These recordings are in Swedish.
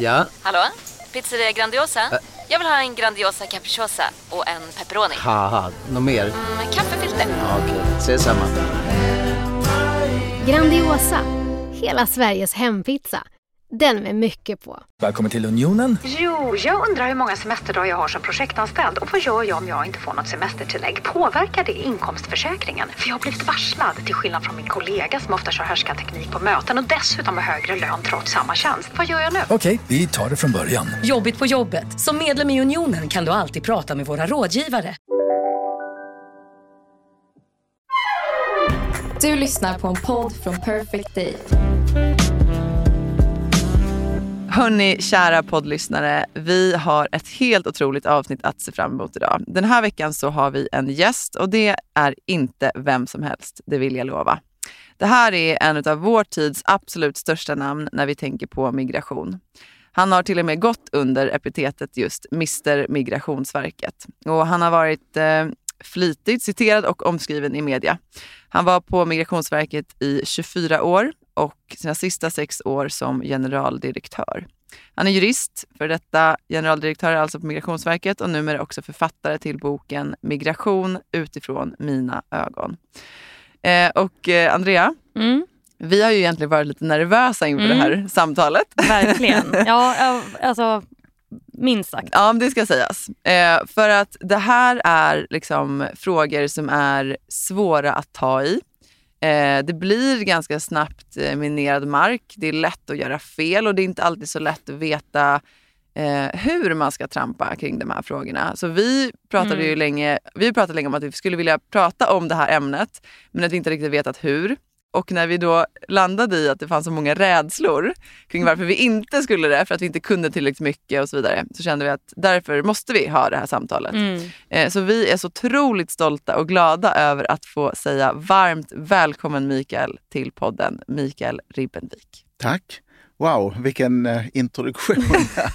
Ja? Hallå? Pizzeria Grandiosa? Jag vill ha en Grandiosa capriciosa och en pepperoni. Haha, något mer? Kaffefilter. Ja, okej, ses samma. Grandiosa, hela Sveriges hempizza. Den med mycket på. Välkommen till Unionen. Jo, jag undrar hur många semesterdagar jag har som projektanställd. Och vad gör jag om jag inte får något semestertillägg? Påverkar det inkomstförsäkringen? För jag har blivit varslad, till skillnad från min kollega som ofta kör härskarteknik på möten och dessutom har högre lön trots samma tjänst. Vad gör jag nu? Okej, vi tar det från början. Jobbigt på jobbet. Som medlem i Unionen kan du alltid prata med våra rådgivare. Du lyssnar på en podd från Perfect Day. Hörni, kära poddlyssnare, vi har ett helt otroligt avsnitt att se fram emot idag. Den här veckan så har vi en gäst och det är inte vem som helst, det vill jag lova. Det här är en av vår tids absolut största namn när vi tänker på migration. Han har till och med gått under epitetet just Mr. Migrationsverket. Och han har varit flitigt citerad och omskriven i media. Han var på Migrationsverket i 24 år och sina sista 6 år som generaldirektör. Han är jurist, för detta generaldirektör alltså på Migrationsverket och numera också författare till boken Migration utifrån mina ögon. Andrea, vi har ju egentligen varit lite nervösa inför det här samtalet. Verkligen, ja, alltså minst sagt. Ja, det ska sägas. För att det här är liksom frågor som är svåra att ta i. Det blir ganska snabbt minerad mark. Det är lätt att göra fel och det är inte alltid så lätt att veta hur man ska trampa kring de här frågorna. Så vi pratade ju länge om att vi skulle vilja prata om det här ämnet men att vi inte riktigt vetat hur. Och när vi då landade i att det fanns så många rädslor kring varför vi inte skulle det, för att vi inte kunde tillräckligt mycket och så vidare, så kände vi att därför måste vi ha det här samtalet. Så vi är så otroligt stolta och glada över att få säga varmt välkommen Mikael till podden, Mikael Ribbenvik. Tack. Wow, vilken introduktion.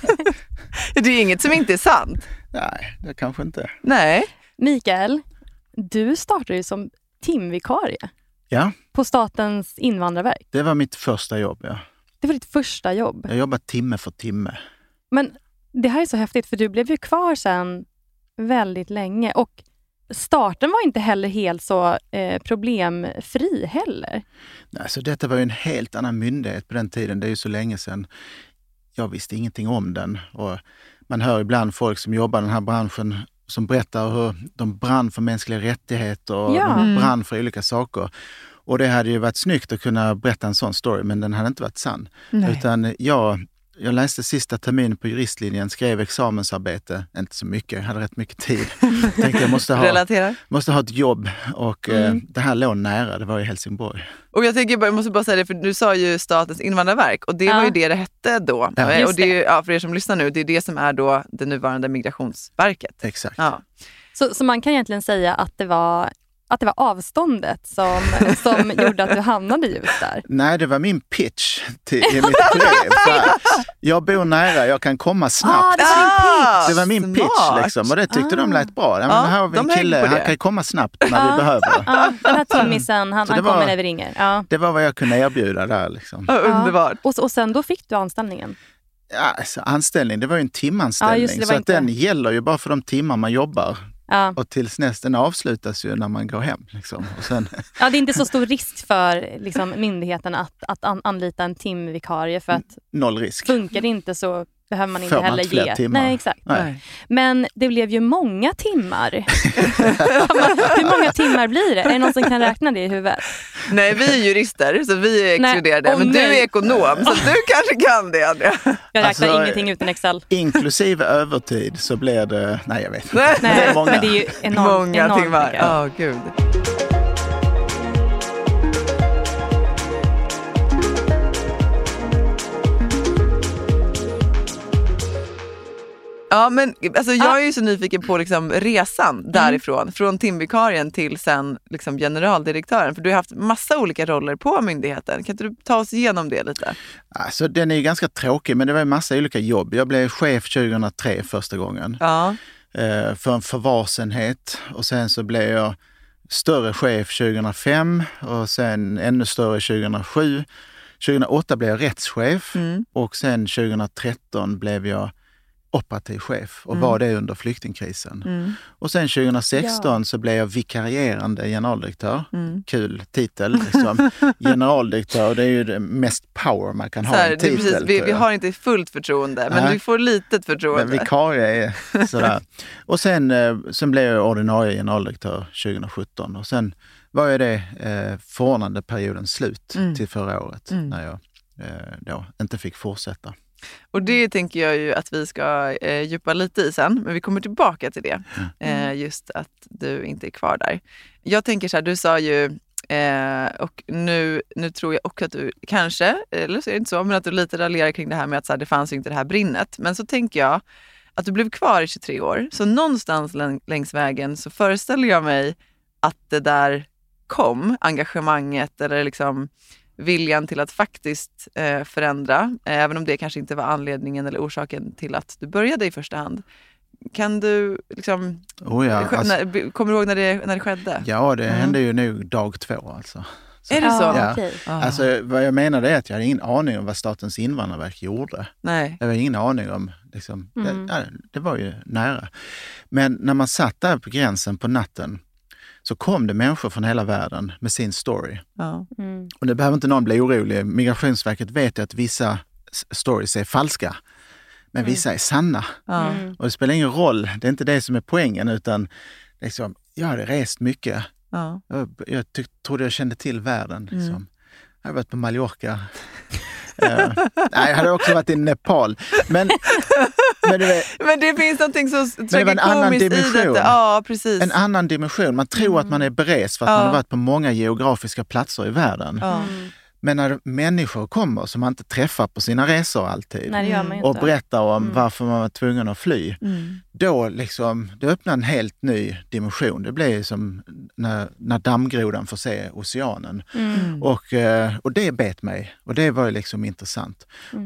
Det är inget som inte är sant. Nej, det kanske inte. Nej. Mikael, du startade ju som timvikarie. Ja. På Statens invandrarverk. Det var mitt första jobb, ja. Det var ditt första jobb. Jag jobbade timme för timme. Men det här är så häftigt för du blev ju kvar sen väldigt länge. Och starten var inte heller helt så problemfri heller. Nej, så detta var ju en helt annan myndighet på den tiden. Det är ju så länge sedan. Jag visste ingenting om den. Och man hör ibland folk som jobbar i den här branschen som berättar hur de brann för mänskliga rättigheter och de brann för olika saker. Och det hade ju varit snyggt att kunna berätta en sån story, men den hade inte varit sann. Nej. Utan jag läste sista terminen på juristlinjen, skrev examensarbete, inte så mycket, jag hade rätt mycket tid. Tänkte jag måste ha ett jobb och det här låg nära, det var i Helsingborg. Och jag tänker jag måste bara säga det, för du sa ju Statens invandrarverk och det var ju det hette då. Ja. Och det är ju, för er som lyssnar nu, det är det som är då det nuvarande Migrationsverket. Exakt. Ja. Så man kan egentligen säga att det var avståndet som gjorde att du hamnade just där? Nej, det var min pitch i mitt brev. Så här, jag bor nära, jag kan komma snabbt. Det var din pitch. Det var min pitch liksom, och det tyckte de lät bra. Men här har vi en kille, han kan komma snabbt när vi behöver. Ja, den här timmisen, han kommer när vi ringer. Ja. Det var vad jag kunde erbjuda där liksom. Underbart. Och sen då fick du anställningen? Ja, alltså, anställning, det var ju en timanställning. Ja, så att den gäller ju bara för de timmar man jobbar. Ja. Och tills nästan avslutas ju när man går hem. Liksom. Och sen... Ja, det är inte så stor risk för liksom, myndigheten att anlita en timvikarie för att noll risk. Funkar det inte så behöver man inte får man heller inte fler ge. Timmar. Nej, exakt. Nej. Men det blev ju många timmar. Hur många timmar blir det? Är det någon som kan räkna det i huvudet? Nej, vi är jurister så vi är exkluderade. Men du är ekonom så du kanske kan det, Andrea. Jag räknar ingenting utan Excel. Inklusive övertid så blir det... Nej, jag vet inte. Nej, det är många. Men det är ju många timmar. Ja, gud. Ja, men alltså, jag är ju så nyfiken på liksom, resan därifrån. Från timvikarien till sen liksom, generaldirektören. För du har haft massa olika roller på myndigheten. Kan inte du ta oss igenom det lite? Alltså, den är ju ganska tråkig, men det var en massa olika jobb. Jag blev chef 2003 första gången. Ja. För en förvarsenhet. Och sen så blev jag större chef 2005 och sen ännu större 2007. 2008 blev jag rättschef och sen 2013 blev jag operativ chef och var det under flyktingkrisen. Och sen 2016 så blev jag vikarierande generaldirektör. Kul titel liksom. Generaldirektör, det är ju det mest power man kan ha en titel. Precis, vi har inte fullt förtroende, men du får litet förtroende. Men vikarie är sådär. Och sen blev jag ordinarie generaldirektör 2017 och sen var ju det förordnande perioden slut till förra året när jag då inte fick fortsätta. Och det tänker jag ju att vi ska djupa lite i sen, men vi kommer tillbaka till det. Just att du inte är kvar där. Jag tänker så här, du sa ju, och nu tror jag också att du kanske, eller så är det inte så, men att du lite raljerar kring det här med att så här, det fanns ju inte det här brinnet. Men så tänker jag att du blev kvar i 23 år, så någonstans längs vägen så föreställer jag mig att det där kom, engagemanget eller liksom viljan till att faktiskt förändra, även om det kanske inte var anledningen eller orsaken till att du började i första hand. Kan du liksom... kommer du ihåg när det skedde? Ja, det hände ju nu dag 2 alltså. Så, är det så? Ja. Okay. Alltså, vad jag menar är att jag hade ingen aning om vad Statens invandrarverk gjorde. Nej. Jag hade ingen aning om, liksom, det var ju nära. Men när man satt där på gränsen på natten så kom det människor från hela världen med sin story. Ja. Och det behöver inte någon bli orolig. Migrationsverket vet att vissa stories är falska, men vissa är sanna. Och det spelar ingen roll, det är inte det som är poängen, utan liksom, jag hade rest mycket. Jag trodde jag kände till världen. Liksom. Jag har varit på Mallorca. Nej, jag hade också varit i Nepal. Men det finns någonting så tragikomiskt i detta. Ja, precis. En annan dimension. Man tror att man är berest för att man har varit på många geografiska platser i världen. Men när människor kommer som man inte träffar på sina resor alltid och berättar om varför man var tvungen att fly, då liksom, det öppnar en helt ny dimension. Det blir som när dammgrodan får se oceanen. Och det bet mig. Och det var ju liksom intressant.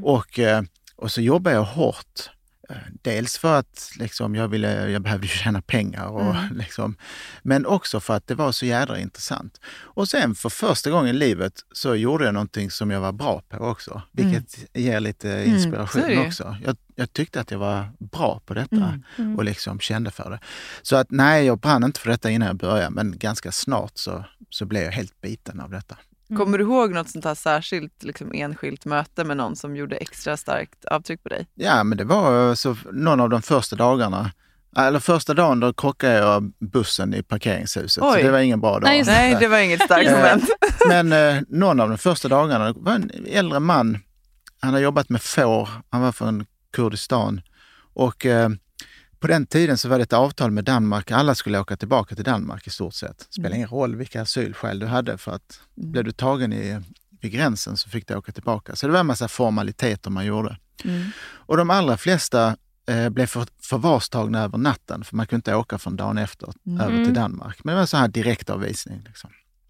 Och så jobbar jag hårt. Dels för att liksom, jag behövde tjäna pengar och, liksom, men också för att det var så jädra intressant. Och sen för första gången i livet så gjorde jag någonting som jag var bra på också, vilket ger lite inspiration också. Jag tyckte att jag var bra på detta och liksom kände för det. Så att nej, jag brann inte för detta innan jag började, men ganska snart så blev jag helt biten av detta. Kommer du ihåg något sånt här särskilt liksom enskilt möte med någon som gjorde extra starkt avtryck på dig? Ja, men det var så någon av de första dagarna. Eller första dagen då krockade jag bussen i parkeringshuset. Oj. Så det var ingen bra dag. Nej, det var inget starkt moment. Men någon av de första dagarna var en äldre man. Han har jobbat med får. Han var från Kurdistan. Och på den tiden så var det ett avtal med Danmark. Alla skulle åka tillbaka till Danmark i stort sett. Det spelar ingen roll vilka asylskäl du hade, för att blev du tagen vid gränsen så fick du åka tillbaka. Så det var en massa formaliteter man gjorde. Och de allra flesta blev förvarstagna över natten, för man kunde inte åka från dagen efter över till Danmark. Men det var så här direktavvisning. Liksom.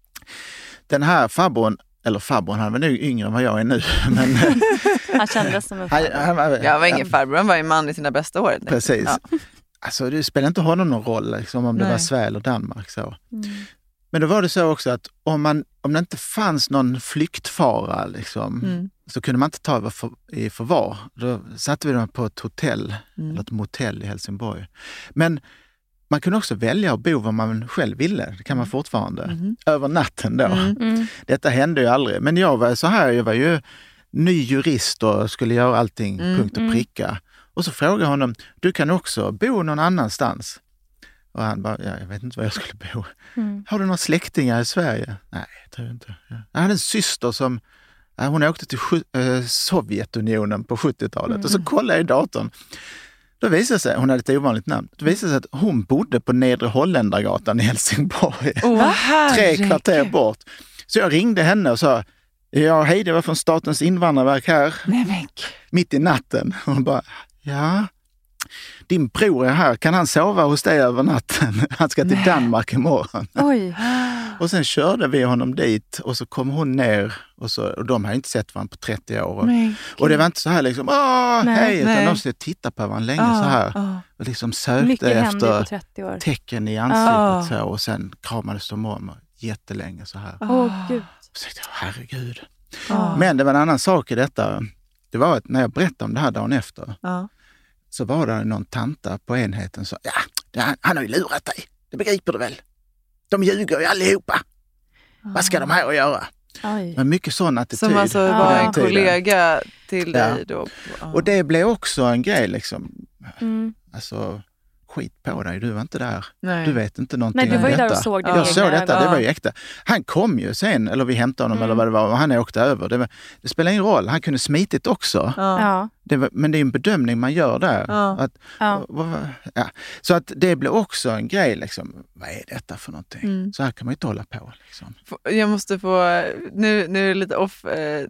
Den här farbrorn, han var nog yngre än vad jag är nu. Men, han kändes som en farbror. Jag var ingen farbror, han var en man i sina bästa år. Precis. Ja. Alltså, det spelar inte honom någon roll liksom, om det var Sverige eller Danmark. Så. Men då var det så också att om det inte fanns någon flyktfara liksom, så kunde man inte ta i förvar. Då satte vi dem på ett hotell, eller ett motell i Helsingborg. Men man kunde också välja att bo var man själv ville. Det kan man fortfarande. Över natten då. Detta hände ju aldrig. Men jag var ju ny jurist och skulle göra allting punkt och pricka. Och så frågade honom, du kan också bo någon annanstans. Och han bara, jag vet inte var jag skulle bo. Har du några släktingar i Sverige? Nej, jag tror inte. Jag hade en syster som, hon åkte till Sovjetunionen på 70-talet. Och så kollade jag i datorn. Då visade sig, hon hade ett ovanligt namn, då visade sig att hon bodde på Nedre Holländargatan i Helsingborg. 3 kvarter bort. Så jag ringde henne och sa, ja hej, det var från Statens invandrarverk här. Mitt i natten. Och hon bara, ja, din bror är här, kan han sova hos dig över natten? Han ska till Danmark imorgon. Oj. Och sen körde vi honom dit och så kom hon ner och de har inte sett varandra på 30 år. Och det var inte så här liksom, hej, utan de skulle titta på varandra länge så här. Och liksom sökte efter tecken i ansiktet så, och sen kramades de om jättelänge så här. Gud. Så tänkte jag, herregud. Men det var en annan sak i detta. Det var att när jag berättade om det här dagen efter så var det någon tanta på enheten som sa, han har ju lurat dig. Det begriper du väl? De ljuger ju allihopa. Vad ska de här att göra? Men mycket sån attityd. Som alltså var en kollega till dig då. Och det blev också en grej liksom. Alltså, skit på dig, du var inte där. Nej. Du vet inte någonting om detta. Nej, du var ju där och såg det. Jag såg detta, det var ju äkta. Han kom ju sen, eller vi hämtade honom eller vad det var, och han åkte över. Det spelar ingen roll, han kunde smitit också. Men det är en bedömning man gör där. Så att det blev också en grej, liksom, vad är detta för någonting? Så här kan man ju inte hålla på. Liksom. Jag måste få, nu är det lite off,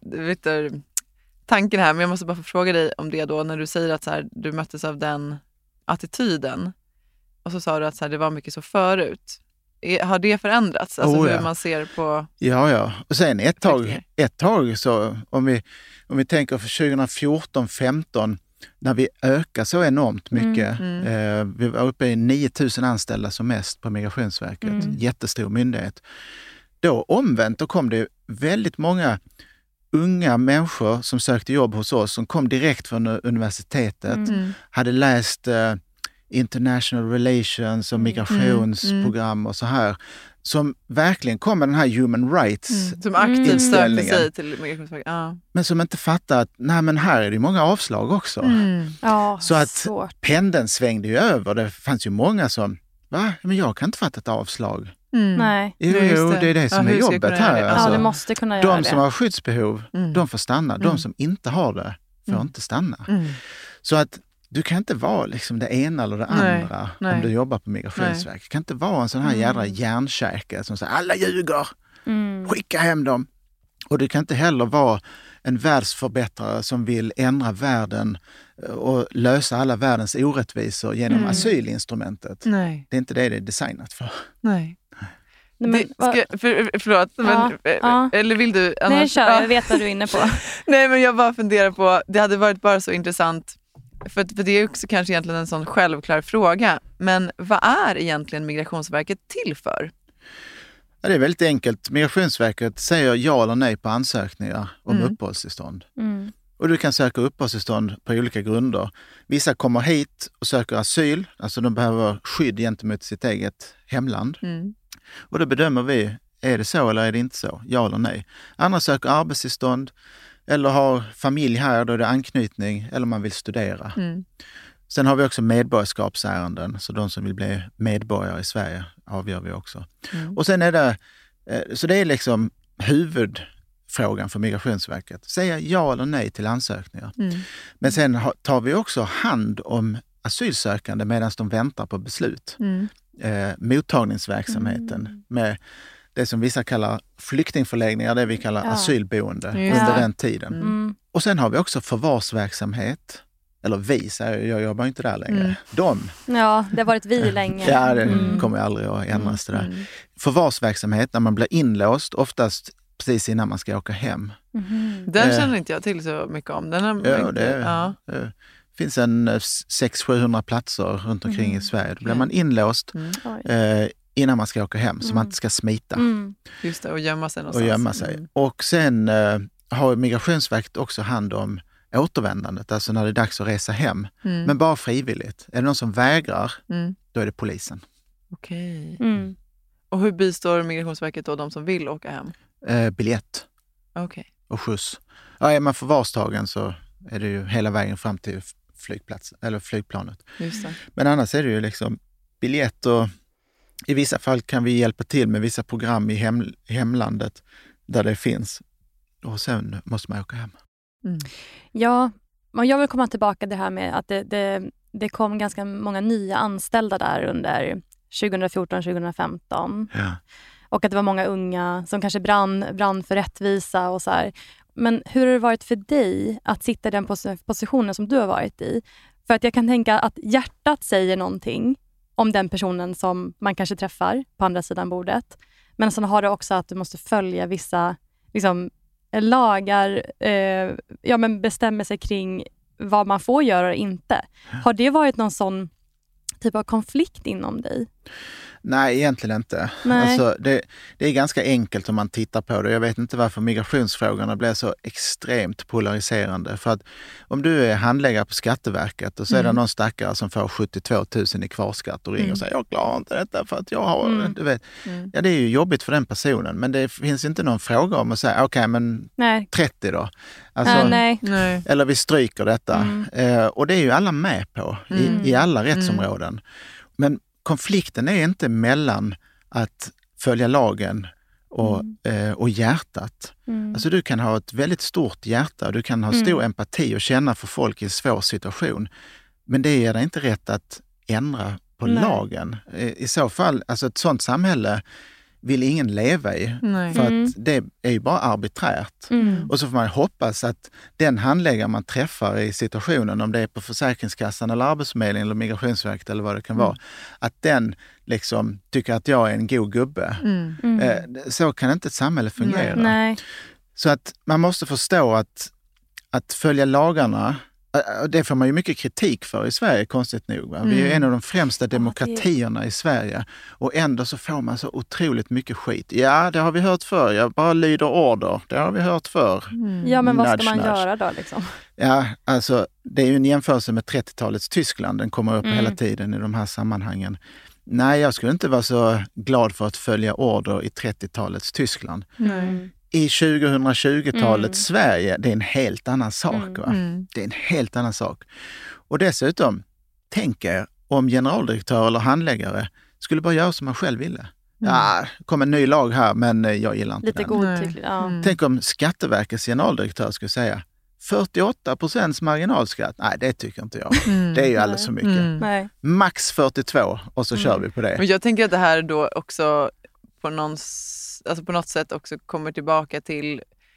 tanken här, men jag måste bara få fråga dig om det då, när du säger att så här, du möttes av den attityden och så sa du att så här, det var mycket så förut. Har det förändrats? Alltså hur man ser på... Ja. Och sen ett tag så, om vi tänker för 2014-15, när vi ökar så enormt mycket. Vi var uppe i 9000 anställda som mest på Migrationsverket. Jättestor myndighet. Då omvänt, då kom det väldigt många unga människor som sökte jobb hos oss, som kom direkt från universitetet, hade läst international relations och migrationsprogram och så här, som verkligen kom med den här human rights som aktivt sökte sig till Migrationsverket. Men som inte fattar att men här är det många avslag också. Så att pendeln svängde ju över. Det fanns ju många som, men jag kan inte fatta ett avslag. Nej. Jo, det är det som är jobbet här. Alltså, det måste kunna göra de som har skyddsbehov, de får stanna. De som inte har det får inte stanna. Så att du kan inte vara liksom det ena eller det andra om du jobbar på Migrationsverket. Du kan inte vara en sån här jädra hjärnkäke som säger alla ljuger, skicka hem dem. Och du kan inte heller vara en världsförbättrare som vill ändra världen och lösa alla världens orättvisor genom asylinstrumentet. Nej. Det är inte det är designat för. Nej. Förlåt, eller vill du annars? Nej, kör, jag vet vad du är inne på. Nej, men jag bara funderar på, det hade varit bara så intressant, för det är också kanske egentligen en sån självklar fråga, men vad är egentligen Migrationsverket till för? Ja, det är väldigt enkelt. Migrationsverket säger ja eller nej på ansökningar om uppehållstillstånd. Och du kan söka uppehållstillstånd på olika grunder. Vissa kommer hit och söker asyl, alltså de behöver skydd gentemot sitt eget hemland. Och då bedömer vi, är det så eller är det inte så? Ja eller nej. Andra söker arbetstillstånd eller har familj här, då är det anknytning, eller man vill studera. Sen har vi också medborgarskapsärenden, så de som vill bli medborgare i Sverige avgör vi också. Och sen är det, så det är liksom huvudfrågan för Migrationsverket. Säga ja eller nej till ansökningar. Men sen tar vi också hand om asylsökande medan de väntar på beslut. Mottagningsverksamheten med det som vissa kallar flyktingförläggningar, det vi kallar asylboende under den tiden. Och sen har vi också förvarsverksamhet. Eller vi, jag jobbar inte där längre. De. Ja, det har varit vi länge. Ja, det kommer aldrig att ändras det där. Förvarsverksamhet, när man blir inlåst, oftast precis innan man ska åka hem. Den känner inte jag till så mycket om. Det finns en 600-700 platser runt omkring i Sverige. Då blir man inlåst innan man ska åka hem, så man inte ska smita. Just det, och gömma sig någonstans. Och sen har Migrationsverket också hand om återvändandet, alltså när det är dags att resa hem. Men bara frivilligt. Är det någon som vägrar, då är det polisen. Okej. Och hur bistår Migrationsverket då de som vill åka hem? Biljett. Och skjuts. Är man förvarstagen så är det ju hela vägen fram till flygplanet. Just det. Men annars är det ju liksom biljett, och i vissa fall kan vi hjälpa till med vissa program i hemlandet där det finns. Och sen måste man åka hem. Ja, och jag vill komma tillbaka till det här med att det kom ganska många nya anställda där under 2014-2015. Ja. Och att det var många unga som kanske brann för rättvisa och så här. Men hur har det varit för dig att sitta i den positionen som du har varit i? För att jag kan tänka att hjärtat säger någonting om den personen som man kanske träffar på andra sidan bordet. Men sen har det också att du måste följa vissa liksom, lagar, men bestämmer sig kring vad man får göra och inte. Har det varit någon sån typ av konflikt inom dig? Nej, egentligen inte. Nej. Alltså, det är ganska enkelt om man tittar på det. Jag vet inte varför migrationsfrågorna blir så extremt polariserande. För att om du är handläggare på Skatteverket och så är det någon stackare som får 72 000 i kvarskatt och ringer och säger jag klarar inte detta för att jag har... Du vet. Ja, det är ju jobbigt för den personen. Men det finns inte någon fråga om att säga okej, men 30 då. Alltså, nej. Eller vi stryker detta. Och det är ju alla med på i alla rättsområden. Men konflikten är inte mellan att följa lagen och hjärtat. Alltså du kan ha ett väldigt stort hjärta och du kan ha stor empati och känna för folk i en svår situation. Men det ger dig inte rätt att ändra på lagen. I så fall, alltså ett sånt samhälle vill ingen leva i. För att det är ju bara arbiträrt. Och så får man hoppas att den handläggare man träffar i situationen, om det är på Försäkringskassan eller Arbetsförmedlingen eller Migrationsverket eller vad det kan vara, att den liksom tycker att jag är en god gubbe. Så kan inte ett samhälle fungera. Nej. Så att man måste förstå att följa lagarna, det får man ju mycket kritik för i Sverige, konstigt nog. Va? Vi är en av de främsta demokratierna i Sverige och ändå så får man så otroligt mycket skit. Ja, det har vi hört förr. Jag bara lyder order. Det har vi hört förr. Ja, men vad ska man göra då liksom? Ja, alltså det är ju en jämförelse med 30-talets Tyskland. Den kommer upp hela tiden i de här sammanhangen. Nej, jag skulle inte vara så glad för att följa order i 30-talets Tyskland. I 2020-talets Sverige, det är en helt annan sak. Va? Det är en helt annan sak. Och dessutom, tänk er om generaldirektör eller handläggare skulle bara göra som man själv ville. Ja, kom en ny lag här, men jag gillar inte lite den. godtyckligt. Tänk om Skatteverkets generaldirektör skulle säga 48% marginalskatt. Nej, det tycker inte jag. Det är ju alldeles för mycket. Max 42 och så kör vi på det. Men jag tänker att det här då också på något sätt också kommer tillbaka till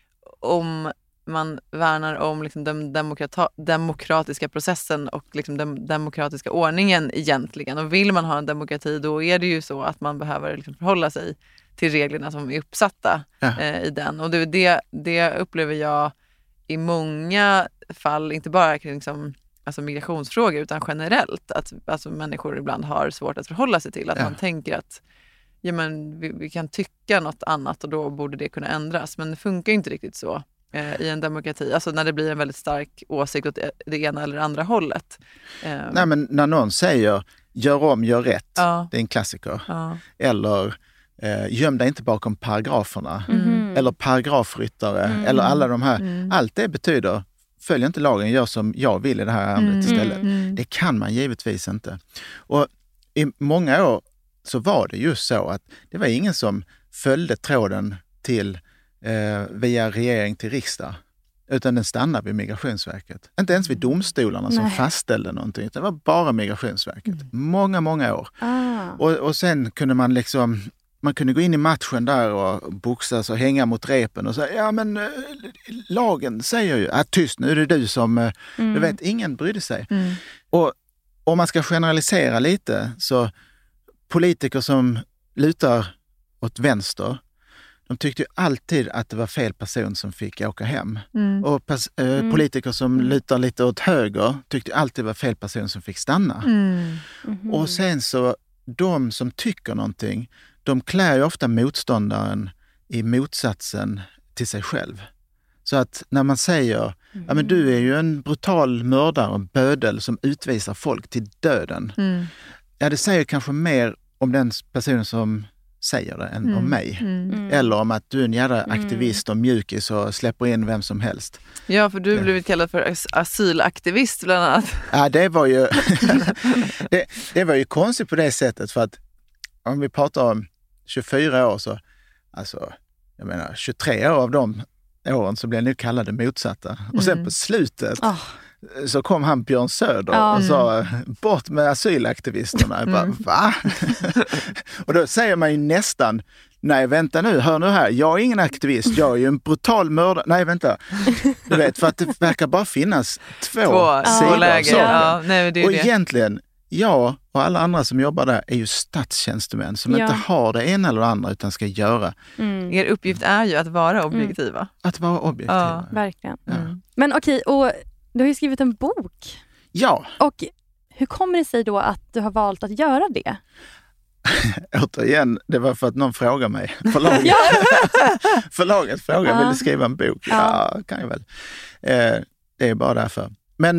om man värnar om liksom den demokratiska processen och liksom den demokratiska ordningen egentligen. Och vill man ha en demokrati, då är det ju så att man behöver liksom förhålla sig till reglerna som är uppsatta i den. Och det upplever jag i många fall, inte bara kring liksom, alltså migrationsfrågor utan generellt, att alltså människor ibland har svårt att förhålla sig till. Att man tänker att ja, men vi kan tycka något annat och då borde det kunna ändras. Men det funkar inte riktigt så i en demokrati. Alltså när det blir en väldigt stark åsikt åt det ena eller andra hållet. Nej, men när någon säger gör om, gör rätt. Det är en klassiker. Eller göm dig inte bakom paragraferna. Eller paragrafryttare. Eller alla de här. Allt det betyder följ inte lagen, gör som jag vill i det här ärendet istället. Det kan man givetvis inte. Och i många år så var det just så att det var ingen som följde tråden till via regering till riksdag. Utan den stannade vid Migrationsverket. Inte ens vid domstolarna som fastställde någonting. Det var bara Migrationsverket. Många år. Och sen kunde man liksom... Man kunde gå in i matchen där och boxas och hänga mot repen och säga, ja men lagen säger ju, tyst nu är det du som, du vet, ingen brydde sig. Och om man ska generalisera lite så politiker som lutar åt vänster, de tyckte ju alltid att det var fel person som fick åka hem. Och politiker som lutar lite åt höger tyckte alltid det var fel person som fick stanna. Och sen så, de som tycker någonting, de klär ju ofta motståndaren i motsatsen till sig själv. Så att när man säger, ja men du är ju en brutal mördare och bödel som utvisar folk till döden. Ja, det säger kanske mer om den personen som säger det än om mig. Eller om att du är en jävla aktivist och mjukis och släpper in vem som helst. Ja, för du blivit kallad för asylaktivist bland annat. Ja, det var ju det var ju konstigt på det sättet, för att om vi pratar om 24 år så, alltså, jag menar 23 år av de åren så blev nu kallade motsatta. Och sen på slutet så kom han Björn Söder och sa bort med asylaktivisterna. Jag bara, va? Och då säger man ju nästan, nej vänta nu, hör nu här, jag är ingen aktivist, jag är ju en brutal mördare. Nej vänta, du vet, för att det verkar bara finnas två sidor. Och egentligen, jag och alla andra som jobbar där är ju statstjänstemän som inte har det ena eller det andra utan ska göra. Er uppgift är ju att vara objektiva. Att vara objektiva. Ja, verkligen. Men okej, och du har ju skrivit en bok. Ja. Och hur kommer det sig då att du har valt att göra det? återigen, det var för att någon frågade mig. Förlaget frågade, vill du skriva en bok? Ja, kan jag väl. Det är bara därför. Men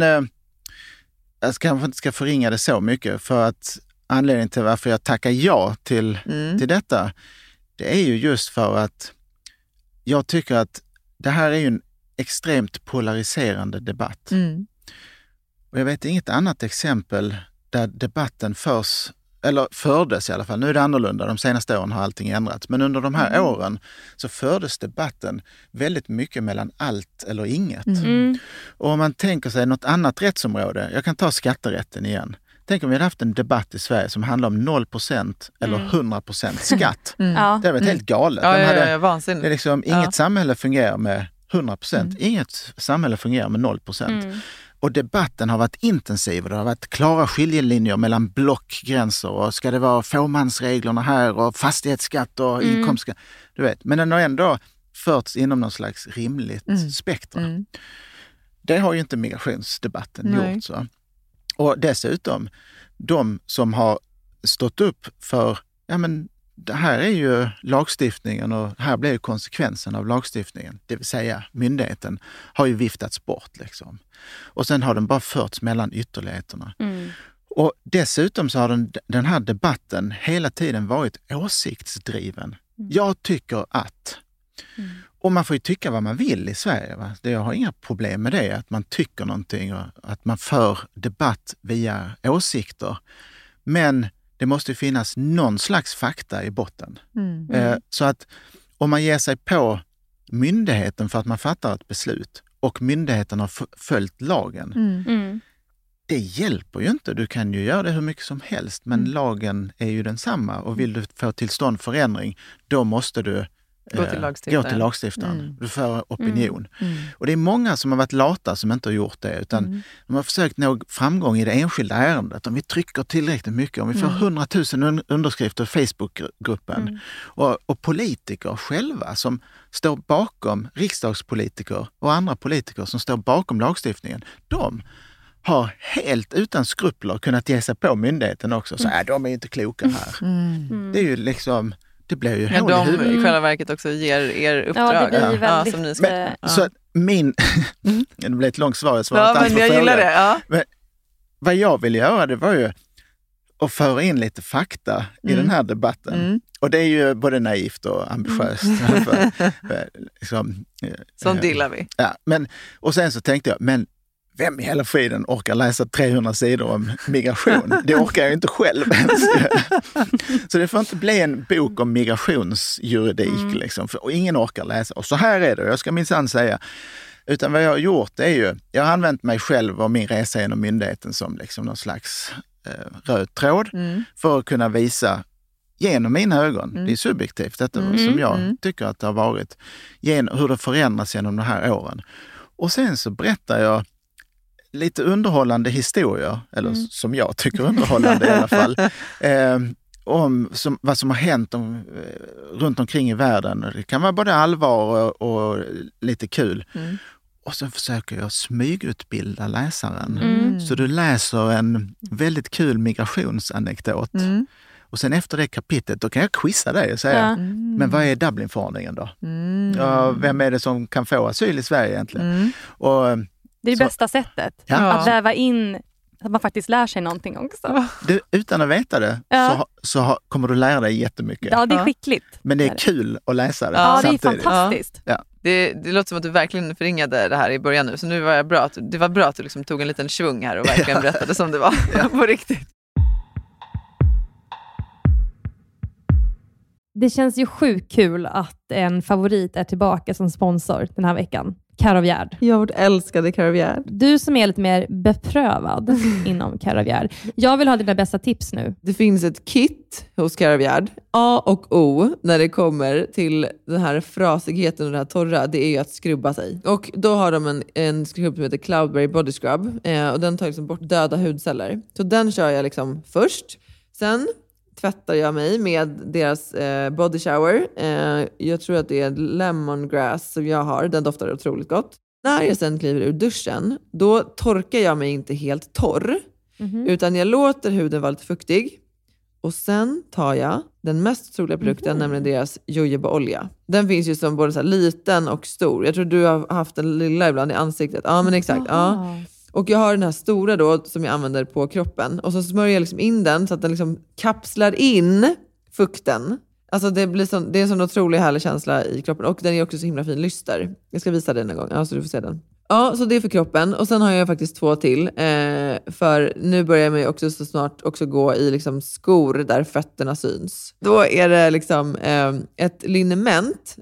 jag kanske inte ska förringa det så mycket, för att anledningen till varför jag tackar ja till detta, det är ju just för att jag tycker att det här är ju en extremt polariserande debatt. Och jag vet inget annat exempel där debatten fördes i alla fall. Nu är det annorlunda, de senaste åren har allting ändrats. Men under de här åren så fördes debatten väldigt mycket mellan allt eller inget. Och om man tänker sig något annat rättsområde, jag kan ta skatterätten igen. Tänk om vi hade haft en debatt i Sverige som handlar om 0% eller 100% skatt. Det hade varit helt galet. Det är liksom, inget samhälle fungerar med 100%. Inget samhälle fungerar med 0%. Och debatten har varit intensiv och det har varit klara skiljelinjer mellan blockgränser och ska det vara fåmansreglerna här och fastighetsskatt och inkomstskatt. Du vet. Men den har ändå förts inom någon slags rimligt spektra. Det har ju inte migrationsdebatten gjort så. Och dessutom, de som har stått upp för, det här är ju lagstiftningen och här blir ju konsekvensen av lagstiftningen, det vill säga myndigheten, har ju viftats bort liksom. Och sen har den bara förts mellan ytterligheterna. Och dessutom så har den här debatten hela tiden varit åsiktsdriven. Jag tycker att, och man får ju tycka vad man vill i Sverige. Va? Jag har inga problem med det, att man tycker någonting och att man för debatt via åsikter. Men det måste finnas någon slags fakta i botten. Så att om man ger sig på myndigheten för att man fattar ett beslut och myndigheten har följt lagen, det hjälper ju inte. Du kan ju göra det hur mycket som helst, men lagen är ju densamma. Och vill du få till stånd förändring, då måste du gå till lagstiftaren. Du får opinion. Och det är många som har varit lata som inte har gjort det, utan de har försökt nå framgång i det enskilda ärendet. Om vi trycker tillräckligt mycket, om vi får 100 000 underskrifter i Facebookgruppen. Och politiker själva som står bakom, riksdagspolitiker och andra politiker som står bakom lagstiftningen, de har helt utan skrupler kunnat ge sig på myndigheten också. Så de är ju inte kloka här. Det är ju liksom... Det blir ju hål i huvudet. I själva verket också ger er uppdrag. Ja, det blir väldigt... som ni ska, Så det blev ett långt svar. Men jag gillar det. Ja. Men vad jag vill göra, det var ju att föra in lite fakta i den här debatten. Och det är ju både naivt och ambitiöst. Som gillar vi. Ja, och sen så tänkte jag, vem i hela friden orkar läsa 300 sidor om migration? Det orkar jag inte själv ens. Så det får inte bli en bok om migrationsjuridik. Liksom, och ingen orkar läsa. Och så här är det, jag ska minsann säga. Utan vad jag har gjort är ju, jag har använt mig själv och min resa genom myndigheten som liksom någon slags röd tråd för att kunna visa genom mina ögon, det är subjektivt detta som jag tycker att det har varit, hur det förändras genom de här åren. Och sen så berättar jag lite underhållande historier, eller som jag tycker underhållande i alla fall, om vad som har hänt runt omkring i världen. Det kan vara både allvar och lite kul. Och så försöker jag smygutbilda läsaren. Så du läser en väldigt kul migrationsanekdot. Och sen efter det kapitlet, då kan jag quizza dig och säga, men vad är Dublinförordningen då? Ja, vem är det som kan få asyl i Sverige egentligen? Och det är det bästa sättet. Att väva in att man faktiskt lär sig någonting också. Du, utan att veta det så kommer du lära dig jättemycket. Ja, det är skickligt. Men det är kul att läsa det. Ja, det är fantastiskt. Ja. Det låter som att du verkligen förringade det här i början nu. Så nu var det var bra att du liksom tog en liten svung här och verkligen berättade som det var på riktigt. Det känns ju sjukt kul att en favorit är tillbaka som sponsor den här veckan. Carovärd. Jag älskade Carovärd. Du som är lite mer beprövad inom Carovärd. Jag vill ha dina bästa tips nu. Det finns ett kit hos Carovärd. A och O när det kommer till den här frasigheten och det här torra, det är ju att skrubba sig. Och då har de en skrubb som heter Cloudberry Body Scrub. Och den tar liksom bort döda hudceller. Så den kör jag liksom först. Sen tvättar jag mig med deras body shower. Jag tror att det är lemongrass som jag har. Den doftar otroligt gott. När jag sen kliver ur duschen, då torkar jag mig inte helt torr. Utan jag låter huden vara lite fuktig. Och sen tar jag den mest troliga produkten, nämligen deras jojobaolja. Den finns ju som både så här liten och stor. Jag tror du har haft den lilla ibland i ansiktet. Ja, men exakt. Ja. Och jag har den här stora då som jag använder på kroppen. Och så smörjer jag liksom in den så att den liksom kapslar in fukten. Alltså det är en sån otrolig härlig känsla i kroppen. Och den är också så himla fin lyster. Jag ska visa den en gång. Ja, så du får se den. Ja, så det är för kroppen. Och sen har jag faktiskt 2 till. För nu börjar jag också så snart också gå i liksom skor där fötterna syns. Då är det liksom ett liniment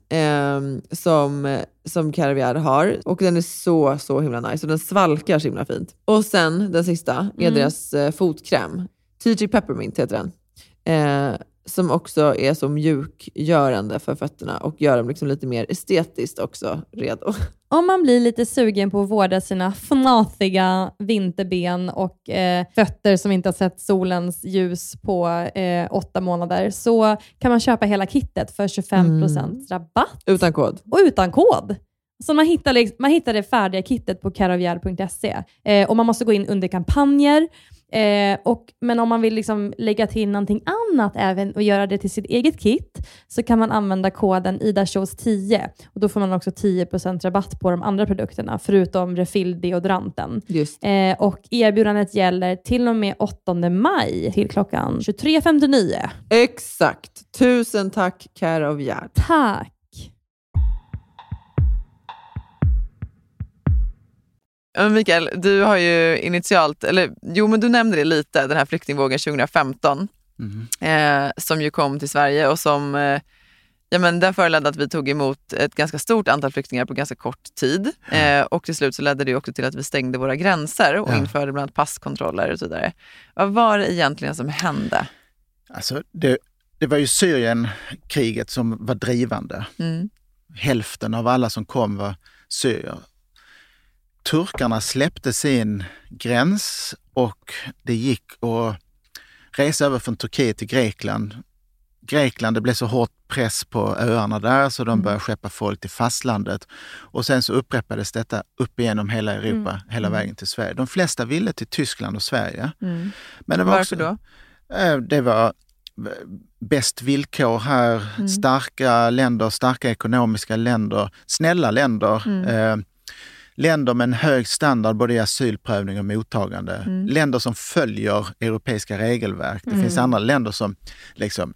som Careviar har. Och den är så himla nice. Och den svalkar så himla fint. Och sen den sista är deras fotkräm. TG Peppermint heter den. Som också är så mjukgörande för fötterna och gör dem liksom lite mer estetiskt också redo. Om man blir lite sugen på att vårda sina fnatiga vinterben och fötter som inte har sett solens ljus på 8 månader, så kan man köpa hela kittet för 25% rabatt. Utan kod. Och utan kod. Så man hittar det färdiga kittet på caroviar.se. Och man måste gå in under kampanjer. Men om man vill liksom lägga till någonting annat även och göra det till sitt eget kit, så kan man använda koden IDASHOWS10 och då får man också 10% rabatt på de andra produkterna förutom refill-deodoranten. Och erbjudandet gäller till och med 8 maj till klockan 23.59. Exakt. 1000 tack Careviar. Tack. Mikael, du har ju initialt, men du nämnde det lite, den här flyktingvågen 2015 som ju kom till Sverige och som den föranledde att vi tog emot ett ganska stort antal flyktingar på ganska kort tid. Och till slut så ledde det också till att vi stängde våra gränser och införde bland annat passkontroller och så vidare. Vad var det egentligen som hände? Alltså det var ju Syrienkriget som var drivande. Hälften av alla som kom var syrier. Turkarna släppte sin gräns och det gick att resa över från Turkiet till Grekland. Det blev så hårt press på öarna där så de började skeppa folk till fastlandet. Och sen så upprepades detta upp igenom hela Europa, hela vägen till Sverige. De flesta ville till Tyskland och Sverige. Men det var Varför då? Det var bäst villkor här, starka länder, starka ekonomiska länder, snälla länder. Länder med en hög standard både i asylprövning och mottagande. Länder som följer europeiska regelverk. Det finns andra länder som liksom,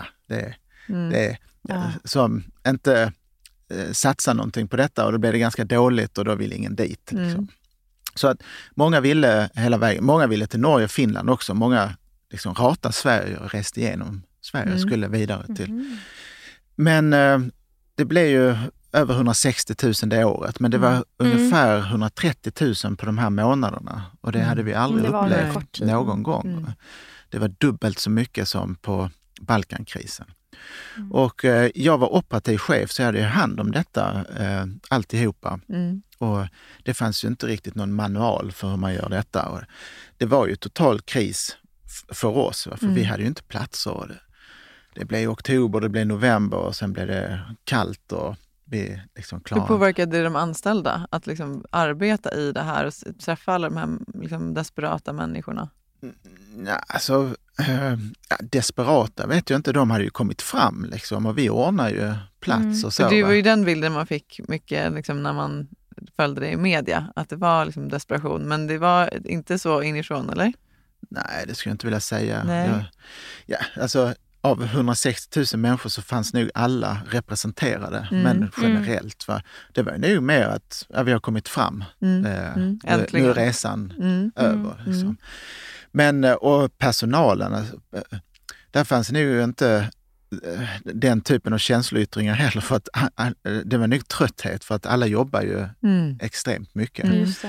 som inte satsar någonting på detta och då blir det ganska dåligt och då vill ingen dit. Liksom. Så att många ville hela vägen. Många ville till Norge och Finland också. Många liksom ratade Sverige och reste igenom Sverige och skulle vidare till. Men det blev ju över 160 000 det året, men det var ungefär 130 000 på de här månaderna och det hade vi aldrig upplevt någon gång. Det var dubbelt så mycket som på Balkankrisen. Och jag var operativ chef så jag hade hand om detta alltihopa. Och det fanns ju inte riktigt någon manual för hur man gör detta. Och det var ju total kris för oss, för vi hade ju inte platser. Det blev oktober, det blev november och sen blev det kallt och vi liksom klarade. Hur påverkade de anställda att liksom arbeta i det här och träffa alla de här liksom desperata människorna? Alltså, desperata vet jag inte, de hade ju kommit fram liksom, och vi ordnar ju plats och så. Det var ju den bilden man fick mycket liksom, när man följde det i media, att det var liksom desperation, men det var inte så inifrån, eller? Nej, det skulle jag inte vilja säga. Alltså av 160 000 människor så fanns nog alla representerade, men generellt. Det var nog mer att vi har kommit fram. Nu är resan över. Liksom. Men, och personalen, där fanns nog inte den typen av känsloyttringar heller, för att det var nog trötthet för att alla jobbar ju extremt mycket.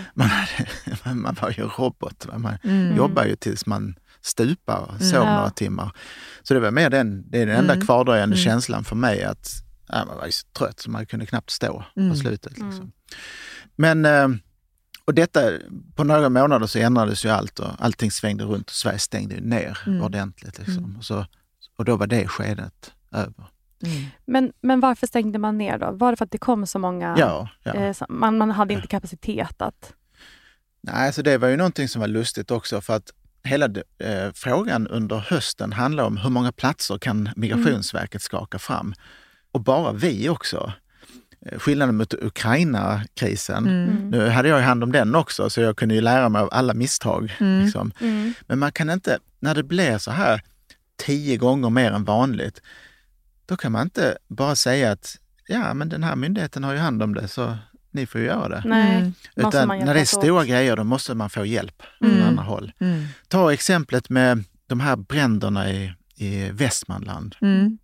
Man var ju robot. Man jobbar ju tills man stupar och sover några timmar. Så det var mer det är den enda kvardröjande känslan för mig, att man var ju så trött så man kunde knappt stå på slutet. Liksom. Men och detta, på några månader så ändrades ju allt och allting svängde runt och Sverige stängde ju ner ordentligt. Liksom. Och då var det skedet över. Men varför stängde man ner då? Var det för att det kom så många? Man hade inte kapacitet att... Nej, så det var ju någonting som var lustigt också, för att hela frågan under hösten handlar om hur många platser kan Migrationsverket skaka fram. Och bara vi också. Skillnaden mot Ukraina-krisen. Nu hade jag hand om den också, så jag kunde ju lära mig av alla misstag. Liksom. Men man kan inte, när det blir så här 10 gånger mer än vanligt, då kan man inte bara säga att ja, men den här myndigheten har ju hand om det, så ni får ju göra det. Nej, utan när det är stora grejer, då måste man få hjälp från andra håll. Ta exemplet med de här bränderna i Västmanland.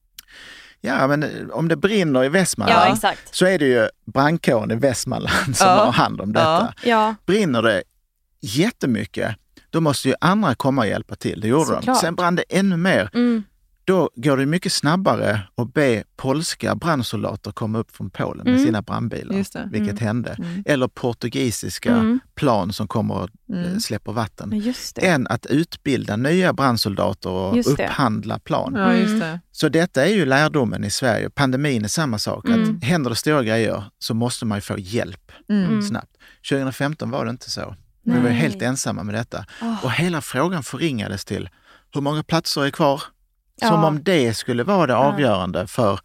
Ja, men om det brinner i Västmanland så är det ju brandkåren i Västmanland som har hand om detta. Ja. Brinner det jättemycket, då måste ju andra komma och hjälpa till. Det gjorde de. Sen brann det ännu mer. Då går det mycket snabbare att be polska brandsoldater komma upp från Polen med sina brandbilar, vilket hände. Eller portugisiska plan som kommer och släpper vatten. Än att utbilda nya brandsoldater och upphandla plan. Så detta är ju lärdomen i Sverige. Pandemin är samma sak. Att händer det stora grejer så måste man ju få hjälp snabbt. 2015 var det inte så. Vi var helt ensamma med detta. Och hela frågan förringades till hur många platser är kvar? Som om det skulle vara det avgörande för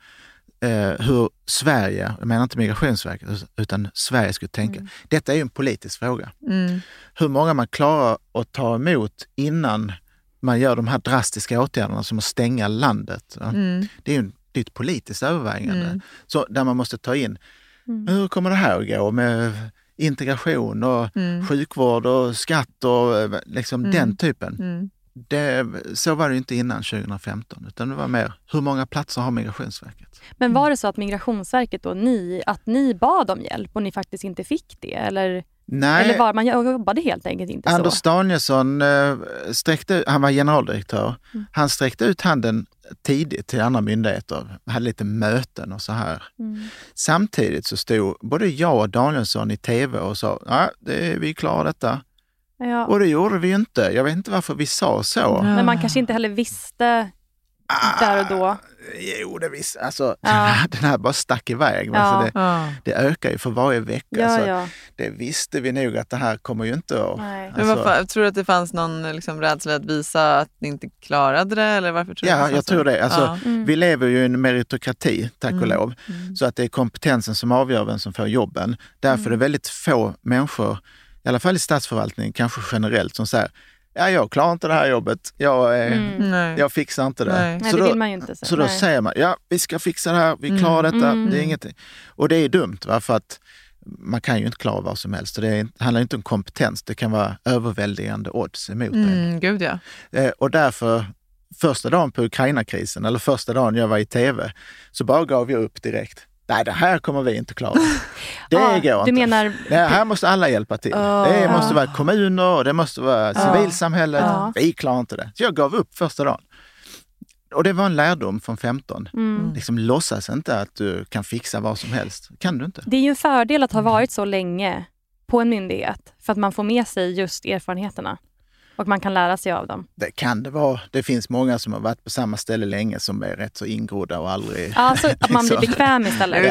hur Sverige, jag menar inte Migrationsverket, utan Sverige skulle tänka. Detta är ju en politisk fråga. Hur många man klarar att ta emot innan man gör de här drastiska åtgärderna som att stänga landet. Det är ju ett politiskt övervägande. Så där man måste ta in, hur kommer det här att gå med integration och sjukvård och skatt och liksom den typen. Så var det inte innan 2015, utan det var mer, hur många platser har Migrationsverket? Men var det så att Migrationsverket då, ni bad om hjälp och ni faktiskt inte fick det? Eller, nej, eller var man jobbade helt enkelt inte så? Anders Danielsson han var generaldirektör. Han sträckte ut handen tidigt till andra myndigheter. Hade lite möten och så här. Samtidigt så stod både jag och Danielsson i tv och sa, vi klarar detta. Ja. Och det gjorde vi inte. Jag vet inte varför vi sa så. Men man kanske inte heller visste där och då. Jo, det visste. Alltså, den här bara stack iväg. Det ökar ju för varje vecka. Det visste vi nog att det här kommer ju inte att... Men varför, tror du att det fanns någon liksom rädsla att visa att ni inte klarade det? Eller varför tror jag tror det. Alltså, vi lever ju i en meritokrati, tack och lov. Så att det är kompetensen som avgör vem som får jobben. Därför är det väldigt få människor, i alla fall i statsförvaltningen, kanske generellt, som säger jag klarar inte det här jobbet. Jag fixar inte det. Nej, det vill man ju inte säga. Så då säger man, vi ska fixa det här, vi klarar detta. Det är ingenting. Och det är dumt, för att man kan ju inte klara vad som helst. Det handlar inte om kompetens, det kan vara överväldigande odds emot det. Gud ja. Och därför, första dagen på Ukraina-krisen, eller första dagen jag var i tv, så bara gav jag upp direkt. Nej, det här kommer vi inte klara. Det går inte. Menar... här måste alla hjälpa till. Det måste vara kommuner och det måste vara civilsamhället. Vi klarar inte det. Så jag gav upp första dagen. Och det var en lärdom från 15. Liksom, låtsas inte att du kan fixa vad som helst. Kan du inte. Det är ju en fördel att ha varit så länge på en myndighet. För att man får med sig just erfarenheterna. Och man kan lära sig av dem. Det kan det vara. Det finns många som har varit på samma ställe länge som är rätt så ingrodda och aldrig... Alltså att man blir bekväm istället.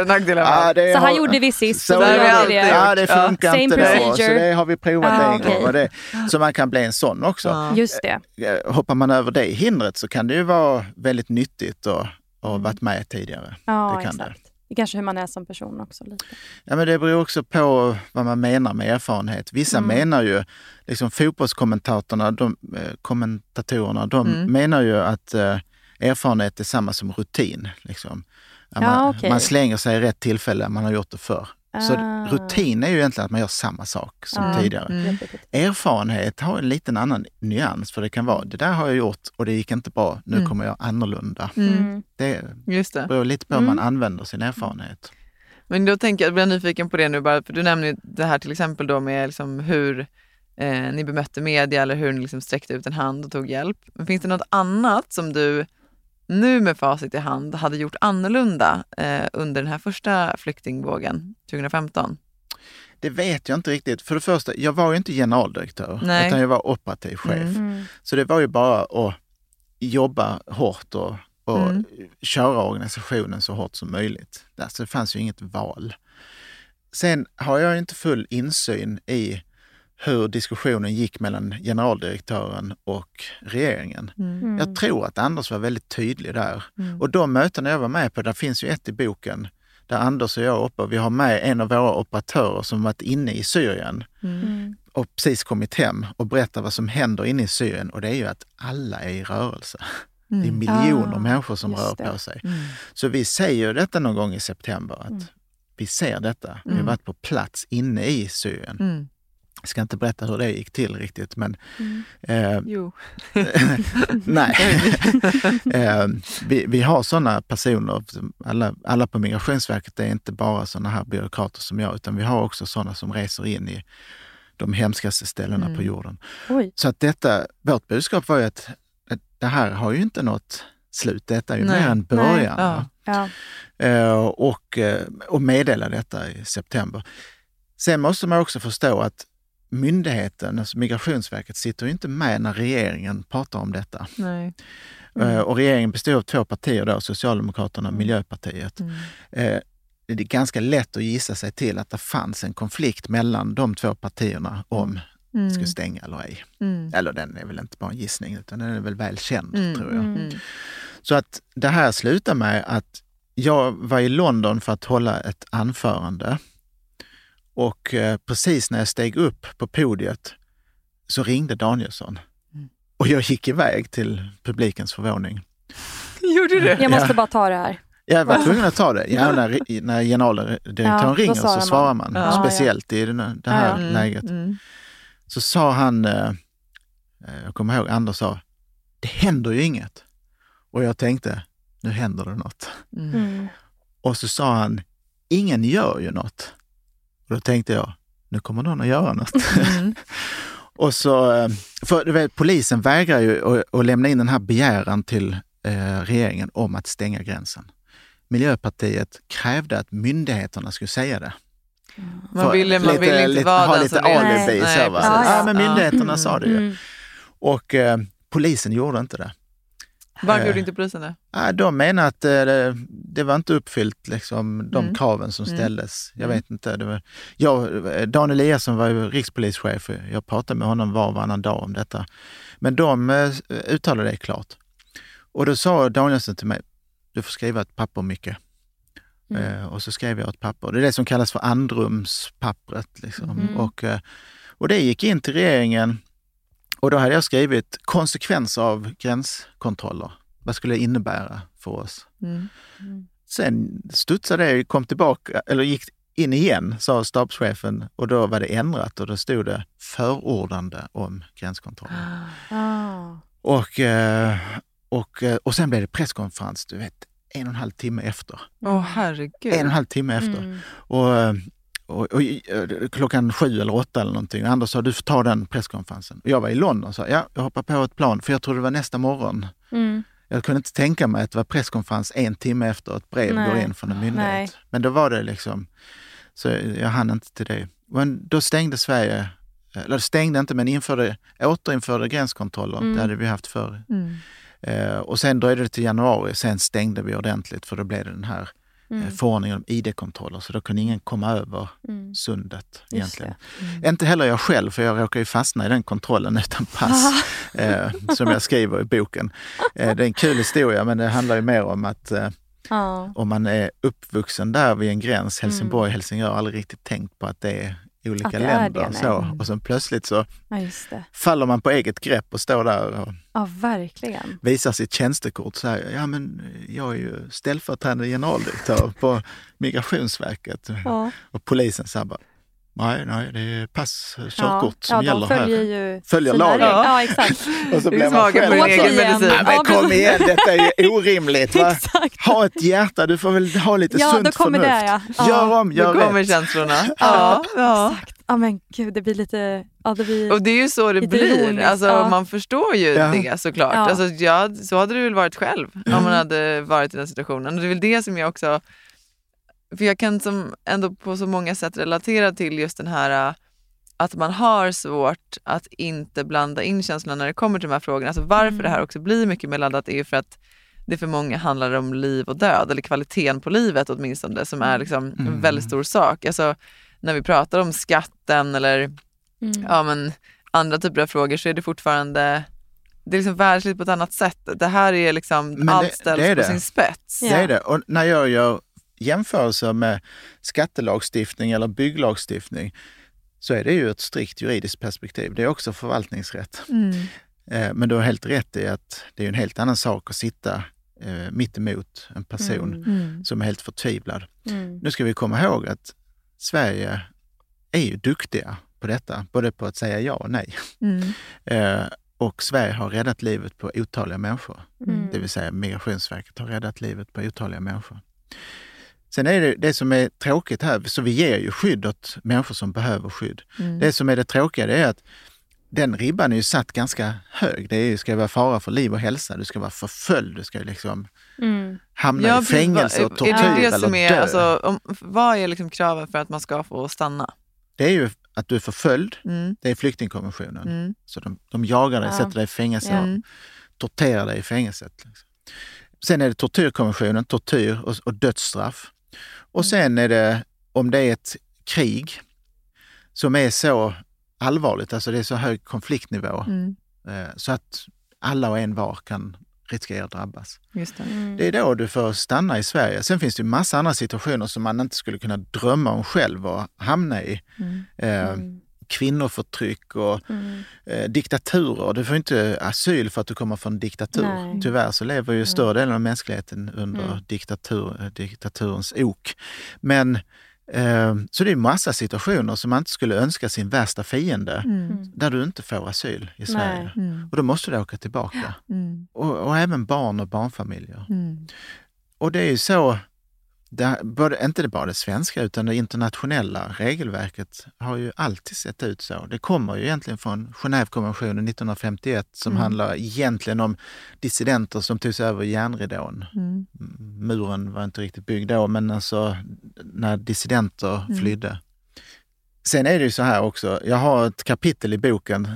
Så här gjorde vi sist. Så det funkar inte då. Så det har vi provat en gång. Så man kan bli en sån också. Just det. Hoppar man över det hindret så kan det ju vara väldigt nyttigt och varit med tidigare. Ja, det kan exakt. Det är kanske hur man är som person också lite. Ja, men det beror också på vad man menar med erfarenhet. Vissa menar ju, liksom fotbollskommentatorerna, de menar ju att erfarenhet är samma som rutin. Liksom. Man slänger sig i rätt tillfälle, man har gjort det förr. Så rutin är ju egentligen att man gör samma sak som tidigare. Erfarenhet har en liten annan nyans, för det kan vara, det där har jag gjort och det gick inte bra, nu kommer jag annorlunda. Det beror lite på hur man använder sin erfarenhet. Men då tänker jag blir nyfiken på det nu, bara för du nämner det här till exempel då med liksom hur ni bemötte media eller hur ni liksom sträckte ut en hand och tog hjälp. Men finns det något annat som du nu med facit i hand hade gjort annorlunda under den här första flyktingvågen 2015? Det vet jag inte riktigt. För det första, jag var ju inte generaldirektör, utan jag var operativ chef. Så det var ju bara att jobba hårt och köra organisationen så hårt som möjligt. Så det fanns ju inget val. Sen har jag inte full insyn i hur diskussionen gick mellan generaldirektören och regeringen. Jag tror att Anders var väldigt tydlig där. Och de mötena jag var med på, där finns ju ett i boken där Anders och jag är uppe och vi har med en av våra operatörer som varit inne i Syrien och precis kommit hem och berättar vad som händer inne i Syrien, och det är ju att alla är i rörelse. Det är miljoner människor som rör på sig. Så vi säger detta någon gång i september att vi ser detta. Vi har varit på plats inne i Syrien. Jag ska inte berätta hur det gick till riktigt, men Jo. nej. Vi har sådana personer, alla på Migrationsverket är inte bara sådana här byråkrater som jag, utan vi har också sådana som reser in i de hemskaste ställena på jorden. Så att vårt budskap var ju att det här har ju inte något slut, detta är ju mer en början. Och meddela detta i september. Sen måste man också förstå att myndigheten, alltså Migrationsverket, sitter ju inte med när regeringen pratar om detta. Nej. Och regeringen består av 2 partier då, Socialdemokraterna och Miljöpartiet. Det är ganska lätt att gissa sig till att det fanns en konflikt mellan de 2 partierna om det ska stänga eller ej. Eller den är väl inte bara en gissning, utan den är väl väl känd, tror jag. Så att det här slutar med att jag var i London för att hålla ett anförande. Och precis när jag steg upp på podiet så ringde Danielsson. Och jag gick iväg till publikens förvåning. Gjorde du? Jag måste bara ta det här. Jag var tvungen att ta det. Ja, när generaldirektören ringer så svarar man. Speciellt i det här läget. Så sa han, jag kommer ihåg, Anders sa, det händer ju inget. Och jag tänkte, nu händer det något. Och så sa han, ingen gör ju något. Och då tänkte jag, nu kommer någon att göra något. Och så, för du vet, polisen vägrar ju att lämna in den här begäran till regeringen om att stänga gränsen. Miljöpartiet krävde att myndigheterna skulle säga det. Man vill inte vara ha den lite som vill. alibi. Men myndigheterna sa det ju. Och polisen gjorde inte det. Varför gjorde inte polisen det? De menar att det var inte uppfyllt liksom, de kraven som ställdes. Jag vet inte. Dan Eliasson var ju rikspolischef. Jag pratade med honom var och varannan dag om detta. Men de uttalade det klart. Och då sa Danielsson till mig, du får skriva ett papper mycket. Och så skrev jag ett papper. Det är det som kallas för andrumspappret. Liksom. Och det gick in till regeringen. Och då hade jag skrivit konsekvenser av gränskontroller. Vad skulle det innebära för oss? Sen studsade det, kom tillbaka, eller gick in igen, sa stabschefen. Och då var det ändrat och då stod det förordnande om gränskontroller. Och sen blev det presskonferens, du vet, 1,5 timme efter. Herregud. 1,5 timme efter. Och klockan 7 eller 8 eller någonting. Och Anders sa, du får ta den presskonferensen. Och jag var i London och sa, jag hoppar på ett plan. För jag trodde det var nästa morgon. Jag kunde inte tänka mig att det var presskonferens 1 timme efter ett brev går in från en myndighet. Men då var det liksom, så jag hann inte till det. Men då stängde Sverige, eller stängde inte, men återinförde gränskontroller. Det hade vi haft förr. Och sen dröjde det till januari. Sen stängde vi ordentligt, för då blev det den här förordningen om ID-kontroller, så då kunde ingen komma över sundet egentligen. Inte heller jag själv, för jag råkar ju fastna i den kontrollen utan pass som jag skriver i boken. Det är en kul historia, men det handlar ju mer om att om man är uppvuxen där vid en gräns, Helsingborg-Helsingör, aldrig riktigt tänkt på att det är olika länder. Och sen plötsligt så faller man på eget grepp och står där och verkligen visar sitt tjänstekort. Så här, ja, men jag är ju ställföreträdande generaldirektör på Migrationsverket. Och polisen sa bara, nej, det är pass, körkort som gäller här. Följer lagen. Ja, exakt. Och så blir man själv men kom igen, detta är ju orimligt. Va? Ha ett hjärta, du får väl ha lite sunt förnuft. Gör om, gör rätt. Då kommer känslorna. Exakt. Ja, men gud, det blir lite... Ja, det blir och det är ju så det blir. Alltså, man förstår ju det såklart. Alltså, så hade du väl varit själv om man hade varit i den situationen. Och det är väl det som jag också... För jag kan som ändå på så många sätt relatera till just den här att man har svårt att inte blanda in känslorna när det kommer till de här frågorna. Alltså varför det här också blir mycket mer laddat är ju för att det för många handlar om liv och död, eller kvaliteten på livet åtminstone, som är liksom en väldigt stor sak. Alltså när vi pratar om skatten eller andra typer av frågor så är det fortfarande, det är liksom världsligt på ett annat sätt. Det här är liksom allt ställs på sin spets. Det är det. Och när jag gör jämförelser med skattelagstiftning eller bygglagstiftning så är det ju ett strikt juridiskt perspektiv. Det är också förvaltningsrätt. Men du har helt rätt i att det är en helt annan sak att sitta mitt emot en person som är helt förtvivlad. Nu ska vi komma ihåg att Sverige är ju duktiga på detta, både på att säga ja och nej. Och Sverige har räddat livet på otaliga människor. Det vill säga Migrationsverket har räddat livet på otaliga människor. Sen är det som är tråkigt här, så vi ger ju skydd åt människor som behöver skydd. Det som är det tråkiga det är att den ribban är ju satt ganska hög. Det ska vara fara för liv och hälsa, du ska vara förföljd, du ska liksom hamna i fängelse och tortyr eller dö. Alltså, vad är liksom kraven för att man ska få stanna? Det är ju att du är förföljd, det är flyktingkonventionen. Så de jagar dig, sätter dig i fängelse och torterar dig i fängelset. Liksom. Sen är det tortyrkonventionen, tortyr och dödsstraff. Och sen är det, om det är ett krig som är så allvarligt, alltså det är så hög konfliktnivå så att alla och en var kan riskera att drabbas. Just det. Det är då du får stanna i Sverige. Sen finns det ju massa andra situationer som man inte skulle kunna drömma om själv och hamna i. Kvinnoförtryck och diktaturer. Du får inte asyl för att du kommer från diktatur. Nej. Tyvärr så lever ju större delen av mänskligheten under diktaturens ok. Men så det är massa situationer som man inte skulle önska sin värsta fiende där du inte får asyl i Sverige. Och då måste du åka tillbaka. Och även barn och barnfamiljer. Och det är ju så, inte bara det svenska utan det internationella regelverket har ju alltid sett ut så. Det kommer ju egentligen från Genèvekonventionen 1951 som handlar egentligen om dissidenter som tog sig över järnridån. Muren var inte riktigt byggd då, men alltså när dissidenter flydde. Sen är det ju så här också, jag har ett kapitel i boken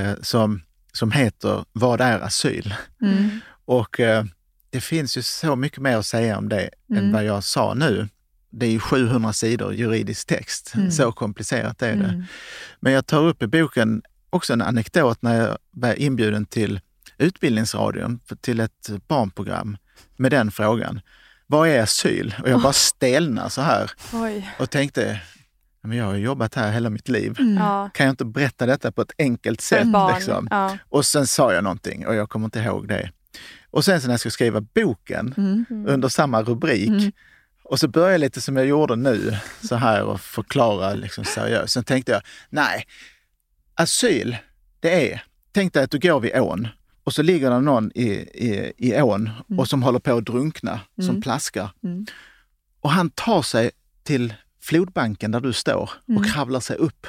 som heter Vad är asyl? Och det finns ju så mycket mer att säga om det än vad jag sa nu. Det är ju 700 sidor juridisk text. Så komplicerat är det. Men jag tar upp i boken också en anekdot när jag var inbjuden till Utbildningsradion till ett barnprogram med den frågan. Vad är asyl? Och jag bara stelnar så här. Och tänkte, men jag har jobbat här hela mitt liv. Kan jag inte berätta detta på ett enkelt sätt? Liksom? Och sen sa jag någonting och jag kommer inte ihåg det. Och sen när jag skulle skriva boken under samma rubrik och så började jag lite som jag gjorde nu så här och förklara liksom seriöst. Sen tänkte jag, nej, asyl det är, tänk dig att du går vid ån och så ligger det någon i ån och som håller på att drunkna, som plaskar. Och han tar sig till flodbanken där du står och kravlar sig upp.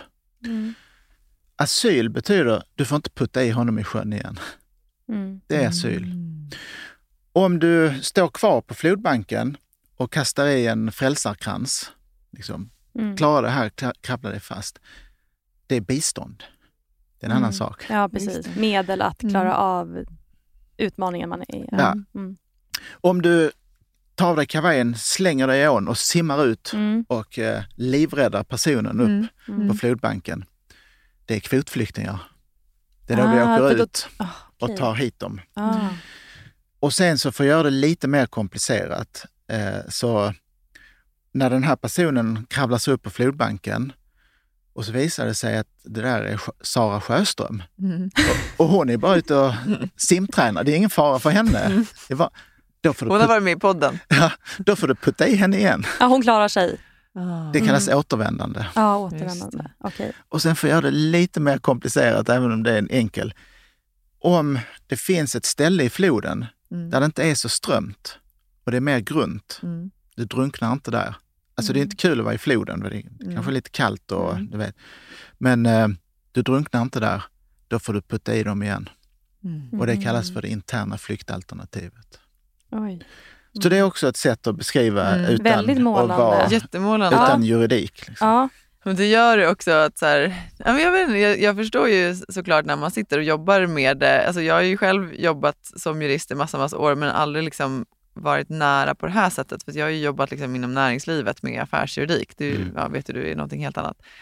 Asyl betyder, du får inte putta i honom i sjön igen. Det är asyl. Om du står kvar på flodbanken och kastar i en frälsarkrans, liksom, klarar det här, krabblar dig fast. Det är bistånd. Det är en annan sak. Ja, precis. Medel att klara av utmaningen man är i. Ja. Om du tar av dig kavajen, slänger dig i ån och simmar ut och livräddar personen upp på flodbanken. Det är kvotflyktingar. Det är då vi åker ut och tar hit dem. Och sen så får jag göra det lite mer komplicerat. Så när den här personen kravlar sig upp på flodbanken och så visar det sig att det där är Sara Sjöström. Och hon är bara ute och simtränar. Det är ingen fara för henne. Hon har varit med i podden. Ja, då får du putta i henne igen. Ja, hon klarar sig. Det kallas återvändande. Ja, återvändande. Okay. Och sen får jag göra det lite mer komplicerat, även om det är en enkel. Om det finns ett ställe i floden där det inte är så strömt och det är mer grunt, du drunknar inte där. Alltså det är inte kul att vara i floden, det är kanske lite kallt och du vet. Men du drunknar inte där, då får du putta i dem igen. Och det kallas för det interna flyktalternativet. Oj. Så det är också ett sätt att beskriva utan väldigt målande. Att vara, jättemålande. Utan juridik. Liksom. Ja. Men det gör det också att så här, jag förstår ju såklart när man sitter och jobbar med det. Alltså jag har ju själv jobbat som jurist i massa år men aldrig liksom varit nära på det här sättet. För jag har ju jobbat liksom inom näringslivet med affärsjuridik. Det vet du är någonting helt annat.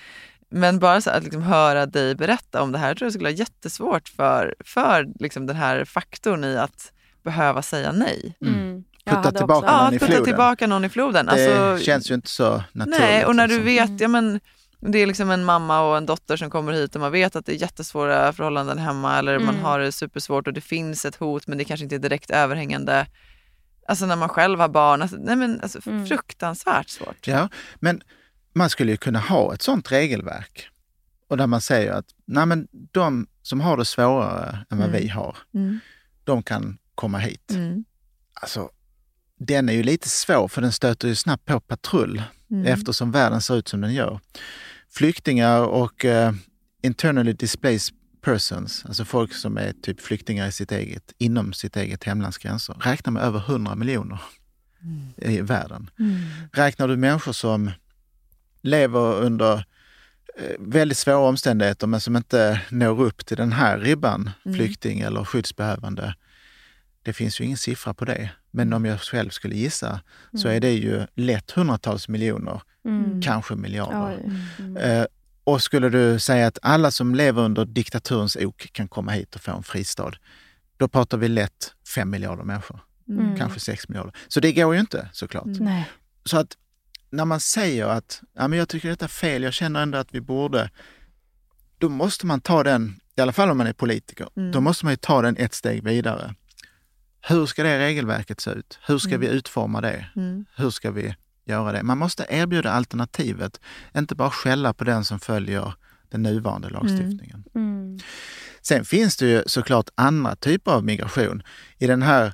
Men bara så att liksom höra dig berätta om det här tror jag skulle vara jättesvårt för liksom den här faktorn i att behöva säga nej. Putta tillbaka någon i floden. Det känns ju inte så naturligt. Nej, och när du vet, det är liksom en mamma och en dotter som kommer hit och man vet att det är jättesvåra förhållanden hemma eller man har det supersvårt och det finns ett hot men det kanske inte är direkt överhängande. Alltså när man själv har barn, fruktansvärt svårt. Ja, men man skulle ju kunna ha ett sånt regelverk och där man säger att de som har det svårare än vad vi har, de kan komma hit. Alltså, den är ju lite svår för den stöter ju snabbt på patrull eftersom världen ser ut som den gör. Flyktingar och internally displaced persons, alltså folk som är typ flyktingar inom sitt eget hemlands gränser, räknar med över 100 miljoner i världen. Räknar du människor som lever under väldigt svåra omständigheter men som inte når upp till den här ribban, flykting eller skyddsbehövande, det finns ju ingen siffra på det. Men om jag själv skulle gissa så är det ju lätt hundratals miljoner, kanske miljarder. Och skulle du säga att alla som lever under diktaturens ok kan komma hit och få en fristad, då pratar vi lätt 5 miljarder människor. Kanske 6 miljarder. Så det går ju inte såklart. Nej. Så att när man säger att men jag tycker detta är fel, jag känner ändå att vi borde, då måste man ta den, i alla fall om man är politiker, då måste man ju ta den ett steg vidare. Hur ska det regelverket se ut? Hur ska vi utforma det? Hur ska vi göra det? Man måste erbjuda alternativet, inte bara skälla på den som följer den nuvarande lagstiftningen. Sen finns det ju såklart andra typer av migration. I den här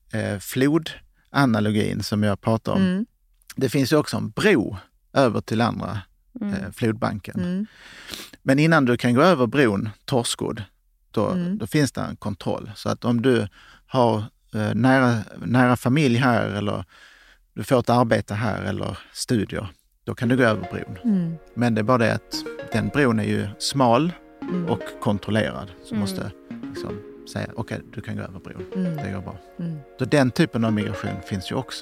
flodanalogin som jag pratar om, det finns ju också en bro över till andra flodbanken. Men innan du kan gå över bron, Torskod, då finns det en kontroll. Så att om du har nära familj här eller du får ett arbete här eller studier, då kan du gå över bron. Men det är bara det att den bron är ju smal och kontrollerad. Så måste liksom säga, okej, du kan gå över bron. Det går bra. Så den typen av migration finns ju också.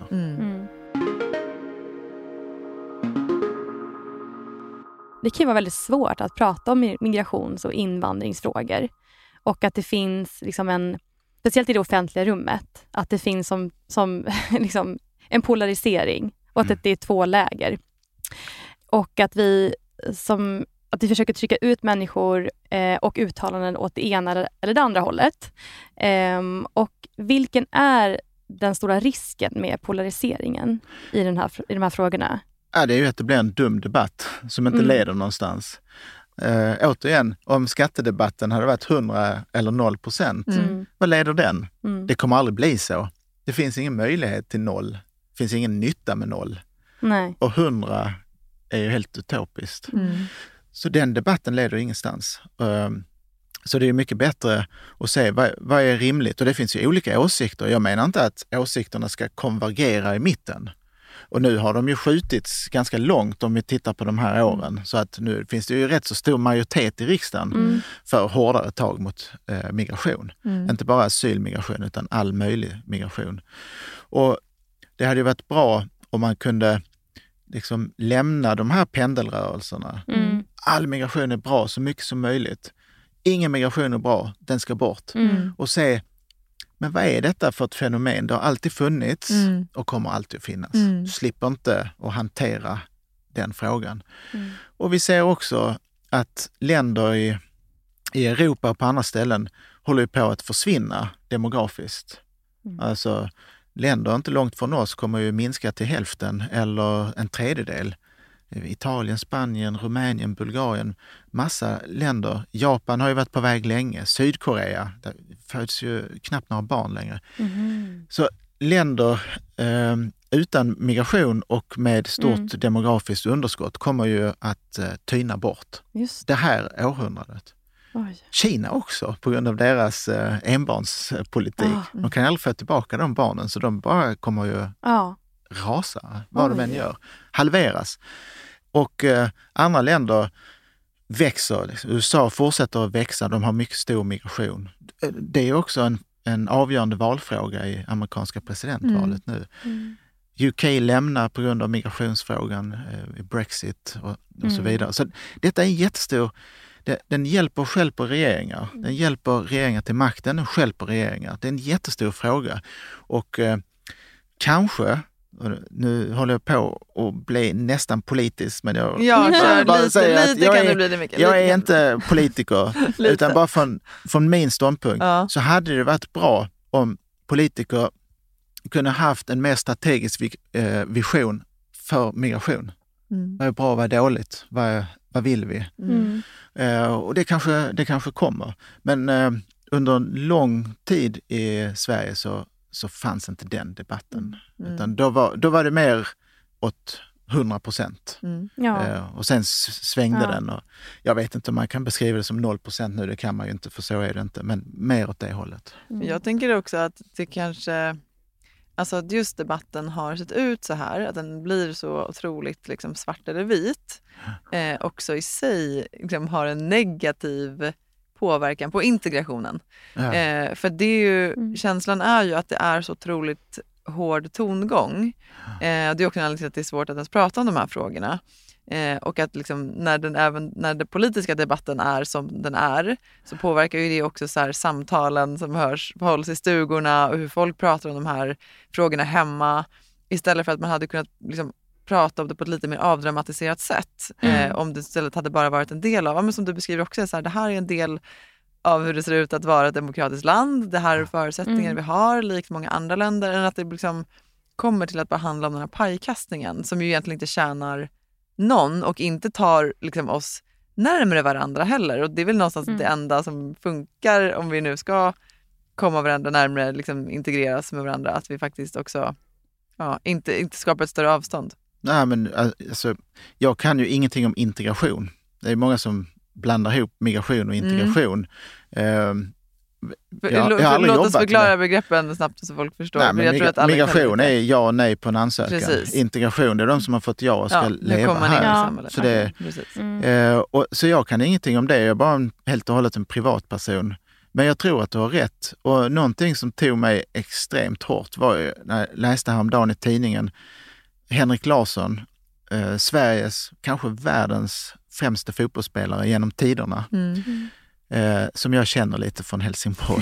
Det kan ju vara väldigt svårt att prata om migrations- och invandringsfrågor. Och att det finns liksom speciellt i det offentliga rummet, att det finns som liksom en polarisering och att det är två läger. Och att vi försöker trycka ut människor och uttalanden åt det ena eller det andra hållet. Och vilken är den stora risken med polariseringen i de här frågorna? Ja, det är ju att det blir en dum debatt som inte leder någonstans. Återigen, om skattedebatten hade varit 100 eller 0%, vad leder den? Det kommer aldrig bli så. Det finns ingen möjlighet till 0. Det finns ingen nytta med 0. Nej. Och 100 är ju helt utopiskt. Så den debatten leder ingenstans. Så det är mycket bättre att se vad är rimligt. Och det finns ju olika åsikter. Jag menar inte att åsikterna ska konvergera i mitten. Och nu har de ju skjutits ganska långt om vi tittar på de här åren. Så att nu finns det ju rätt så stor majoritet i riksdagen för hårdare tag mot migration. Inte bara asylmigration utan all möjlig migration. Och det hade ju varit bra om man kunde liksom lämna de här pendelrörelserna. All migration är bra så mycket som möjligt. Ingen migration är bra, den ska bort. Och se, men vad är detta för ett fenomen? Det har alltid funnits och kommer alltid att finnas. Du slipper inte att hantera den frågan. Och vi ser också att länder i Europa och på andra ställen håller på att försvinna demografiskt. Alltså länder inte långt från oss kommer ju minska till hälften eller en tredjedel. Italien, Spanien, Rumänien, Bulgarien, massa länder. Japan har ju varit på väg länge. Sydkorea, där föds ju knappt några barn längre. Så länder utan migration och med stort demografiskt underskott kommer ju att tyna bort det här århundradet. Oj. Kina också, på grund av deras enbarnspolitik. De kan aldrig få tillbaka de barnen, så de bara kommer ju rasa, vad de än gör. Halveras. Och andra länder växer. Liksom. USA fortsätter att växa, de har mycket stor migration. Det är också en avgörande valfråga i amerikanska presidentvalet nu. UK lämnar på grund av migrationsfrågan, Brexit och så vidare. Så detta är en jättestor... Den hjälper och stjälper regeringar. Den hjälper regeringar till makten och stjälper regeringar. Det är en jättestor fråga. Och kanske, nu håller jag på att bli nästan politisk, men jag lite kan det bli det mycket. Jag är inte politiker, utan bara från min ståndpunkt så hade det varit bra om politiker kunde haft en mer strategisk vision för migration. Vad är bra, vad är dåligt? Vad vill vi? Och det kanske kommer. Men under en lång tid i Sverige så fanns inte den debatten. Utan då var det mer åt 100%. Och sen svängde den. Och jag vet inte om man kan beskriva det som 0% nu, det kan man ju inte, för så är det inte. Men mer åt det hållet. Jag tänker också att det kanske... Alltså att just debatten har sett ut så här, att den blir så otroligt liksom svart eller vit, också i sig liksom har en negativ påverkan på integrationen. För det är ju, känslan är ju att det är så otroligt hård tongång. Det är också en anledning till att det är svårt att ens prata om de här frågorna. Och att liksom, när den politiska debatten är som den är, så påverkar ju det också så här, samtalen som hålls i stugorna och hur folk pratar om de här frågorna hemma, istället för att man hade kunnat liksom prata om det på ett lite mer avdramatiserat sätt. Om det istället hade bara varit en del av, men som du beskriver också, så här, det här är en del av hur det ser ut att vara ett demokratiskt land. Det här är förutsättningar vi har, likt många andra länder, än att det liksom kommer till att bara handla om den här pajkastningen som ju egentligen inte tjänar någon och inte tar liksom oss närmare varandra heller. Och det är väl någonstans det enda som funkar om vi nu ska komma varandra närmare, liksom integreras med varandra, att vi faktiskt också inte skapar ett större avstånd. Nej, men alltså, jag kan ju ingenting om integration. Det är många som blandar ihop migration och integration. Låt oss förklara begreppen snabbt så folk förstår. Nej, men jag tror att migration är ja och nej på en ansökan. Precis. Integration, det är de som har fått ja och ska leva här. Så, så jag kan ingenting om det. Jag är bara helt och hållet en privatperson. Men jag tror att du har rätt. Och någonting som tog mig extremt hårt var ju, när jag läste häromdagen i tidningen, Henrik Larsson, Sveriges, kanske världens främsta fotbollsspelare genom tiderna. Som jag känner lite från Helsingborg.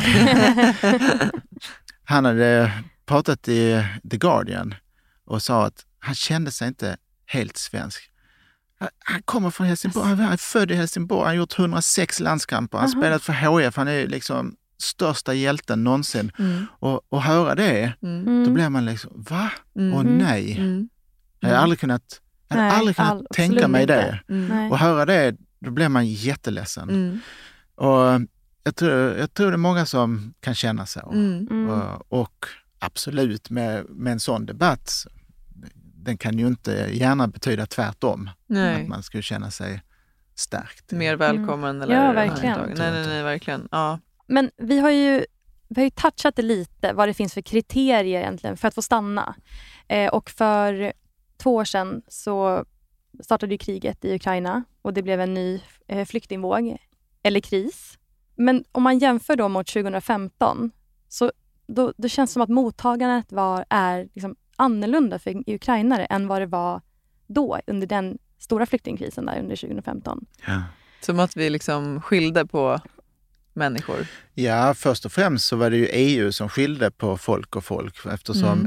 Han hade pratat i The Guardian och sa att han kände sig inte helt svensk. Han kommer från Helsingborg, han är född i Helsingborg, han har gjort 106 landskamper, han spelat för HF, han är liksom största hjälten någonsin. Och höra det, då blir man liksom, va? Och nej. Jag har aldrig kunnat tänka mig det. Och höra det, då blir man jätteledsen. Och jag tror det är många som kan känna så. Och absolut med en sån debatt, den kan ju inte gärna betyda tvärtom. Att man skulle känna sig stärkt. Mer välkommen. Eller ja, verkligen. Nej, verkligen. Ja. Men vi har ju touchat det lite, vad det finns för kriterier egentligen för att få stanna. Och för 2 år sedan så startade ju kriget i Ukraina och det blev en ny flyktingvåg eller kris. Men om man jämför då mot 2015 så då känns det som att mottagandet är liksom annorlunda för ukrainare än vad det var då under den stora flyktingkrisen där under 2015. Ja. Som att vi liksom skilde på människor. Ja, först och främst så var det ju EU som skilde på folk och folk, eftersom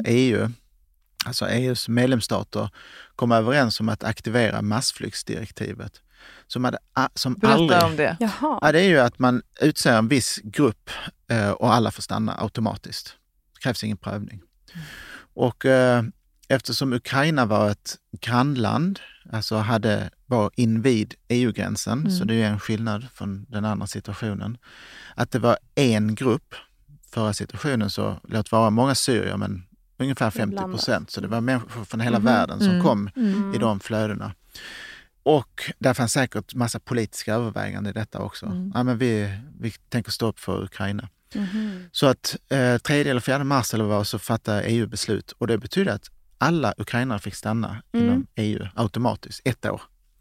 EUs medlemsstater kom överens om att aktivera massflyktsdirektivet. Berätta om det. Ja, det är ju att man utser en viss grupp och alla får stanna automatiskt. Det krävs ingen prövning. Och eftersom Ukraina var ett grannland, alltså var invid EU-gränsen, så det är en skillnad från den andra situationen. Att det var en grupp, förra situationen så låt vara många syrier, men ungefär 50%. Så det var människor från hela världen som kom i de flödena. Och där fanns säkert massa politiska överväganden i detta också. Ja, men vi tänker stå upp för Ukraina. Så att 3 eller 4 mars eller vad så fattade EU beslut. Och det betyder att alla ukrainare fick stanna inom EU automatiskt 1 år.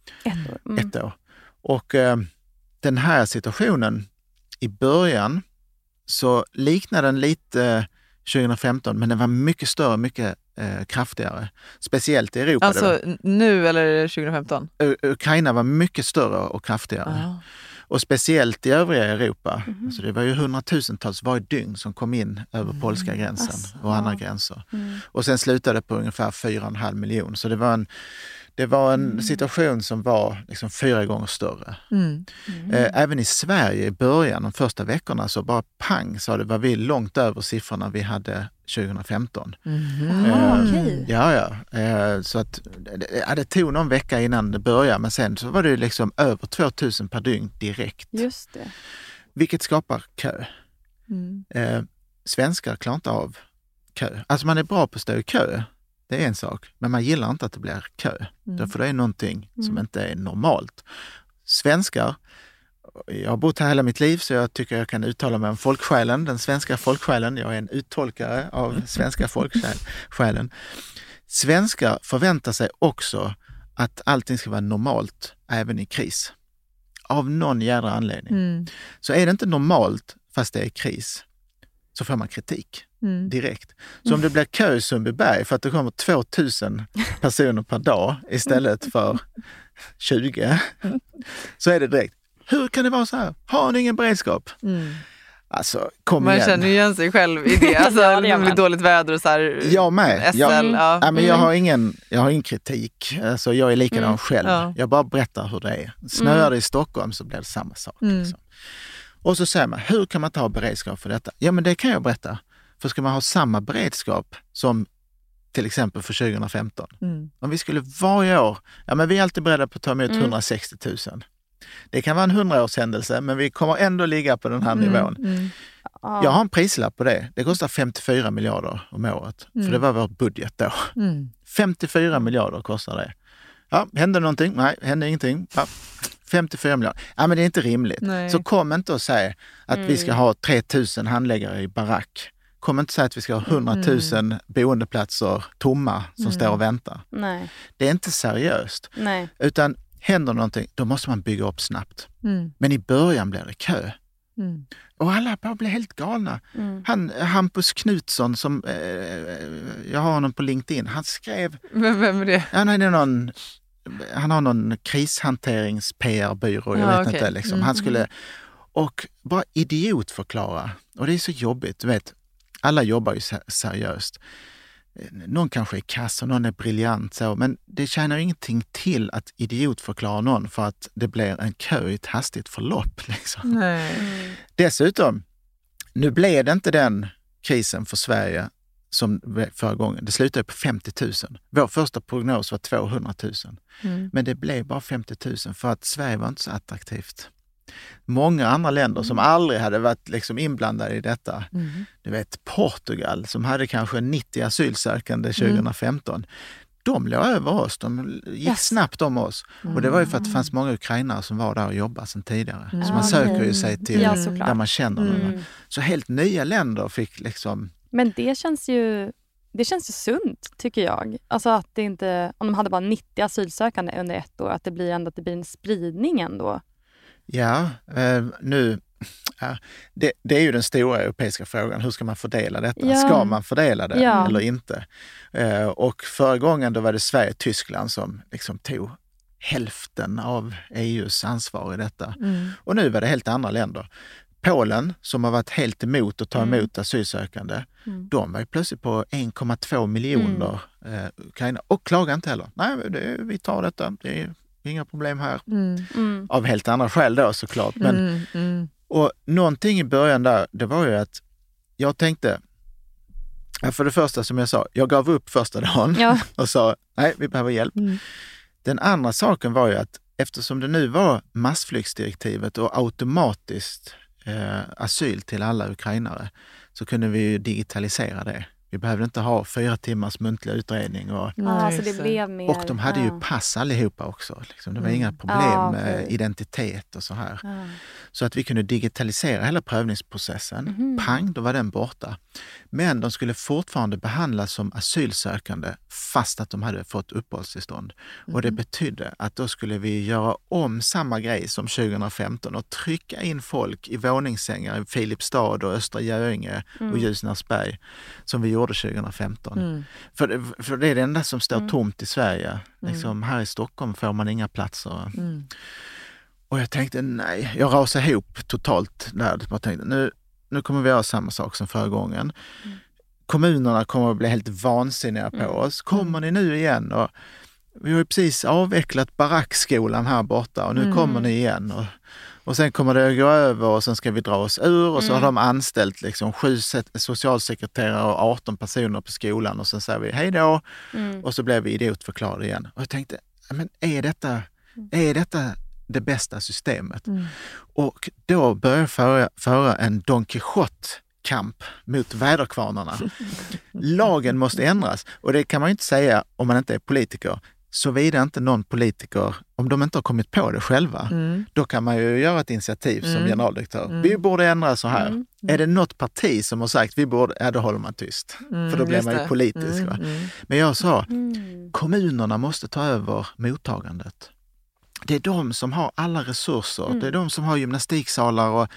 1 år. Och den här situationen i början så liknade den lite 2015, men den var mycket större, mycket kraftigare. Speciellt i Europa. Alltså nu eller 2015? Ukraina var mycket större och kraftigare. Och speciellt i övriga Europa. Alltså det var ju 100,000-tals varje dygn som kom in över polska gränsen och andra gränser. Och sen slutade på ungefär 4,5 miljoner. Så det var en situation som var liksom 4 gånger större. Även i Sverige i början, de första veckorna, så bara pang så var vi långt över siffrorna vi hade 2015. Så att det tog någon vecka innan det började, men sen så var det liksom över 2000 per dygn direkt. Just det. Vilket skapar kö. Svenskar klarar inte av kö. Alltså man är bra på att stå i kö. Det är en sak, men man gillar inte att det blir kö. Därför det är någonting som inte är normalt. Svenskar, jag har bott här hela mitt liv så jag tycker jag kan uttala mig om folksjälen, den svenska folksjälen. Jag är en uttolkare av svenska folksjälen. Svenskar förväntar sig också att allting ska vara normalt även i kris. Av någon jävla anledning. Så är det inte normalt fast det är kris så får man kritik. Direkt. Så om det blir kö i Sundbyberg för att det kommer 2000 personer per dag istället för 20 så är det direkt. Hur kan det vara så här? Har ni ingen beredskap? Alltså, kom igen. Man känner igen sig själv i det. Alltså, det blir dåligt väder och så här. Jag med. SL, men jag har ingen kritik. Alltså, jag är likadan själv. Jag bara berättar hur det är. Snöar det i Stockholm så blir det samma sak. Liksom. Och så säger man, hur kan man ta beredskap för detta? Ja, men det kan jag berätta. För ska man ha samma beredskap som till exempel för 2015. Om vi skulle varje år, men vi är alltid beredda på att ta emot 160 000. Det kan vara en 100-årshändelse, men vi kommer ändå ligga på den här nivån. Jag har en prislapp på det. Det kostar 54 miljarder om året. För det var vår budget då. 54 miljarder kostar det. Ja, hände någonting? Nej, hände ingenting. Ja, 54 miljarder. Ja, men det är inte rimligt. Nej. Så kom inte och säg att vi ska ha 3000 handläggare i barack. Kom inte säga att vi ska ha 100 000 boendeplatser tomma som står och väntar. Nej. Det är inte seriöst. Nej. Utan händer någonting, då måste man bygga upp snabbt. Men i början blir det kö. Och alla bara blir helt galna. Hampus Knutsson, som jag har honom på LinkedIn, han skrev... Vem är det? Han har någon krishanterings-PR-byrå, jag vet inte. Liksom. Han skulle... Och bara idiotförklara. Och det är så jobbigt, du vet. Alla jobbar ju seriöst. Någon kanske är kass och någon är briljant så, men det tjänar ingenting till att idiotförklara någon för att det blir en kö i ett hastigt förlopp. Liksom. Nej. Dessutom, nu blev det inte den krisen för Sverige som förra gången. Det slutade på 50 000. Vår första prognos var 200 000. Men det blev bara 50 000 för att Sverige var inte så attraktivt. Många andra länder som aldrig hade varit liksom inblandade i detta. Du vet, Portugal som hade kanske 90 asylsökande 2015. De låg över oss. De gick snabbt om oss. Och det var ju för att det fanns många ukrainare som var där och jobbade sedan tidigare. Så man söker ju sig till där man känner någon. Så helt nya länder fick liksom... Men det känns ju sunt, tycker jag. Alltså att det inte... Om de hade bara 90 asylsökande under ett år, att det blir en spridning ändå. Ja, det är ju den stora europeiska frågan. Hur ska man fördela detta? Ja. Ska man fördela det eller inte? Och förra gången då var det Sverige och Tyskland som liksom tog hälften av EUs ansvar i detta. Och nu var det helt andra länder. Polen, som har varit helt emot att ta emot asylsökande, de var ju plötsligt på 1,2 miljoner ukrainare. Och klagar inte heller. Nej, vi tar detta. Det är inga problem här. Av helt andra skäl då såklart. Men, och någonting i början där, det var ju att jag tänkte, för det första som jag sa, jag gav upp första dagen och sa, nej, vi behöver hjälp. Den andra saken var ju att eftersom det nu var massflyktsdirektivet och automatiskt asyl till alla ukrainare, så kunde vi ju digitalisera det. Vi behövde inte ha 4 timmars muntlig utredning. Och det blev mer, och de hade ju pass allihopa också. Liksom. Det var inga problem med identitet och så här. Så att vi kunde digitalisera hela prövningsprocessen. Pang, då var den borta. Men de skulle fortfarande behandlas som asylsökande fast att de hade fått uppehållstillstånd. Och det betydde att då skulle vi göra om samma grej som 2015 och trycka in folk i våningssängar i Filipstad och Östra Göinge och Ljusnarsberg som vi gjorde 2015. För det är det enda som står tomt i Sverige. Liksom, här i Stockholm får man inga platser. Och jag tänkte, nej, jag rasade ihop totalt där. Jag tänkte, nu kommer vi göra samma sak som förra gången. Kommunerna kommer att bli helt vansinniga på oss. Kommer ni nu igen? Och vi har ju precis avvecklat barackskolan här borta och nu kommer ni igen. Och sen kommer det att gå över och sen ska vi dra oss ur och så har de anställt liksom 7 socialsekreterare och 18 personer på skolan och sen säger vi hej då och så blev vi idiotförklarade igen. Och jag tänkte, men är detta det bästa systemet? Och då började jag föra en Don Quixote-kamp mot väderkvarnarna. Lagen måste ändras och det kan man ju inte säga om man inte är politiker. Såvida inte någon politiker, om de inte har kommit på det själva, då kan man ju göra ett initiativ som generaldirektör. Vi borde ändra så här. Är det något parti som har sagt vi borde, då håller man tyst. För då blir man ju politisk. Men jag sa, kommunerna måste ta över mottagandet. Det är de som har alla resurser. Det är de som har gymnastiksalar och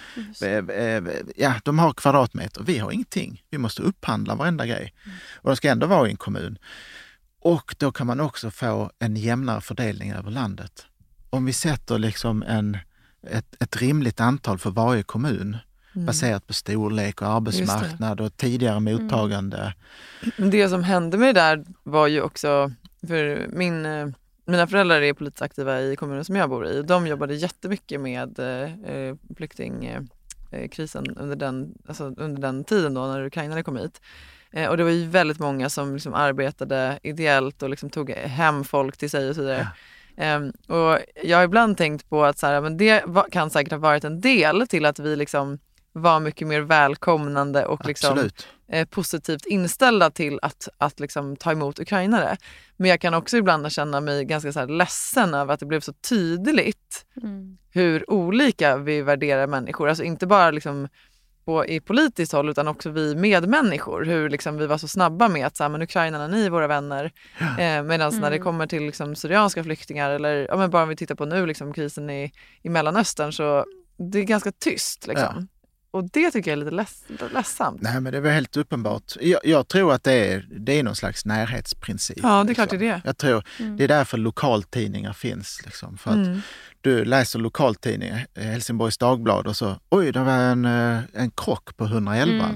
de har kvadratmeter. Vi har ingenting. Vi måste upphandla varenda grej. Och de ska ändå vara i en kommun. Och då kan man också få en jämnare fördelning över landet. Om vi sätter liksom ett rimligt antal för varje kommun baserat på storlek och arbetsmarknad och tidigare mottagande. Det som hände med det där var ju också, för mina föräldrar är politiskt aktiva i kommunen som jag bor i. De jobbade jättemycket med flyktingkrisen under den tiden då när ukrainare kom hit. Och det var ju väldigt många som liksom arbetade ideellt och liksom tog hem folk till sig och så vidare. Och jag har ibland tänkt på att så här, men det kan säkert ha varit en del till att vi liksom var mycket mer välkomnande och liksom, positivt inställda till att liksom ta emot ukrainare. Men jag kan också ibland känna mig ganska så här ledsen över att det blev så tydligt hur olika vi värderar människor. Alltså inte bara liksom i politiskt håll utan också vi medmänniskor. Hur liksom vi var så snabba med att så här, men ukrainarna, ni är våra vänner. Medan när det kommer till liksom syrianska flyktingar eller men bara om vi tittar på nu liksom, krisen i Mellanöstern, så det är ganska tyst liksom. Och det tycker jag är lite ledsamt. Nej, men det var helt uppenbart. Jag tror att det är någon slags närhetsprincip. Ja, det är klart det är det. Jag tror det är därför lokaltidningar finns. Liksom, för att du läser lokaltidningar, Helsingborgs Dagblad och så, oj, det var en krock på 111.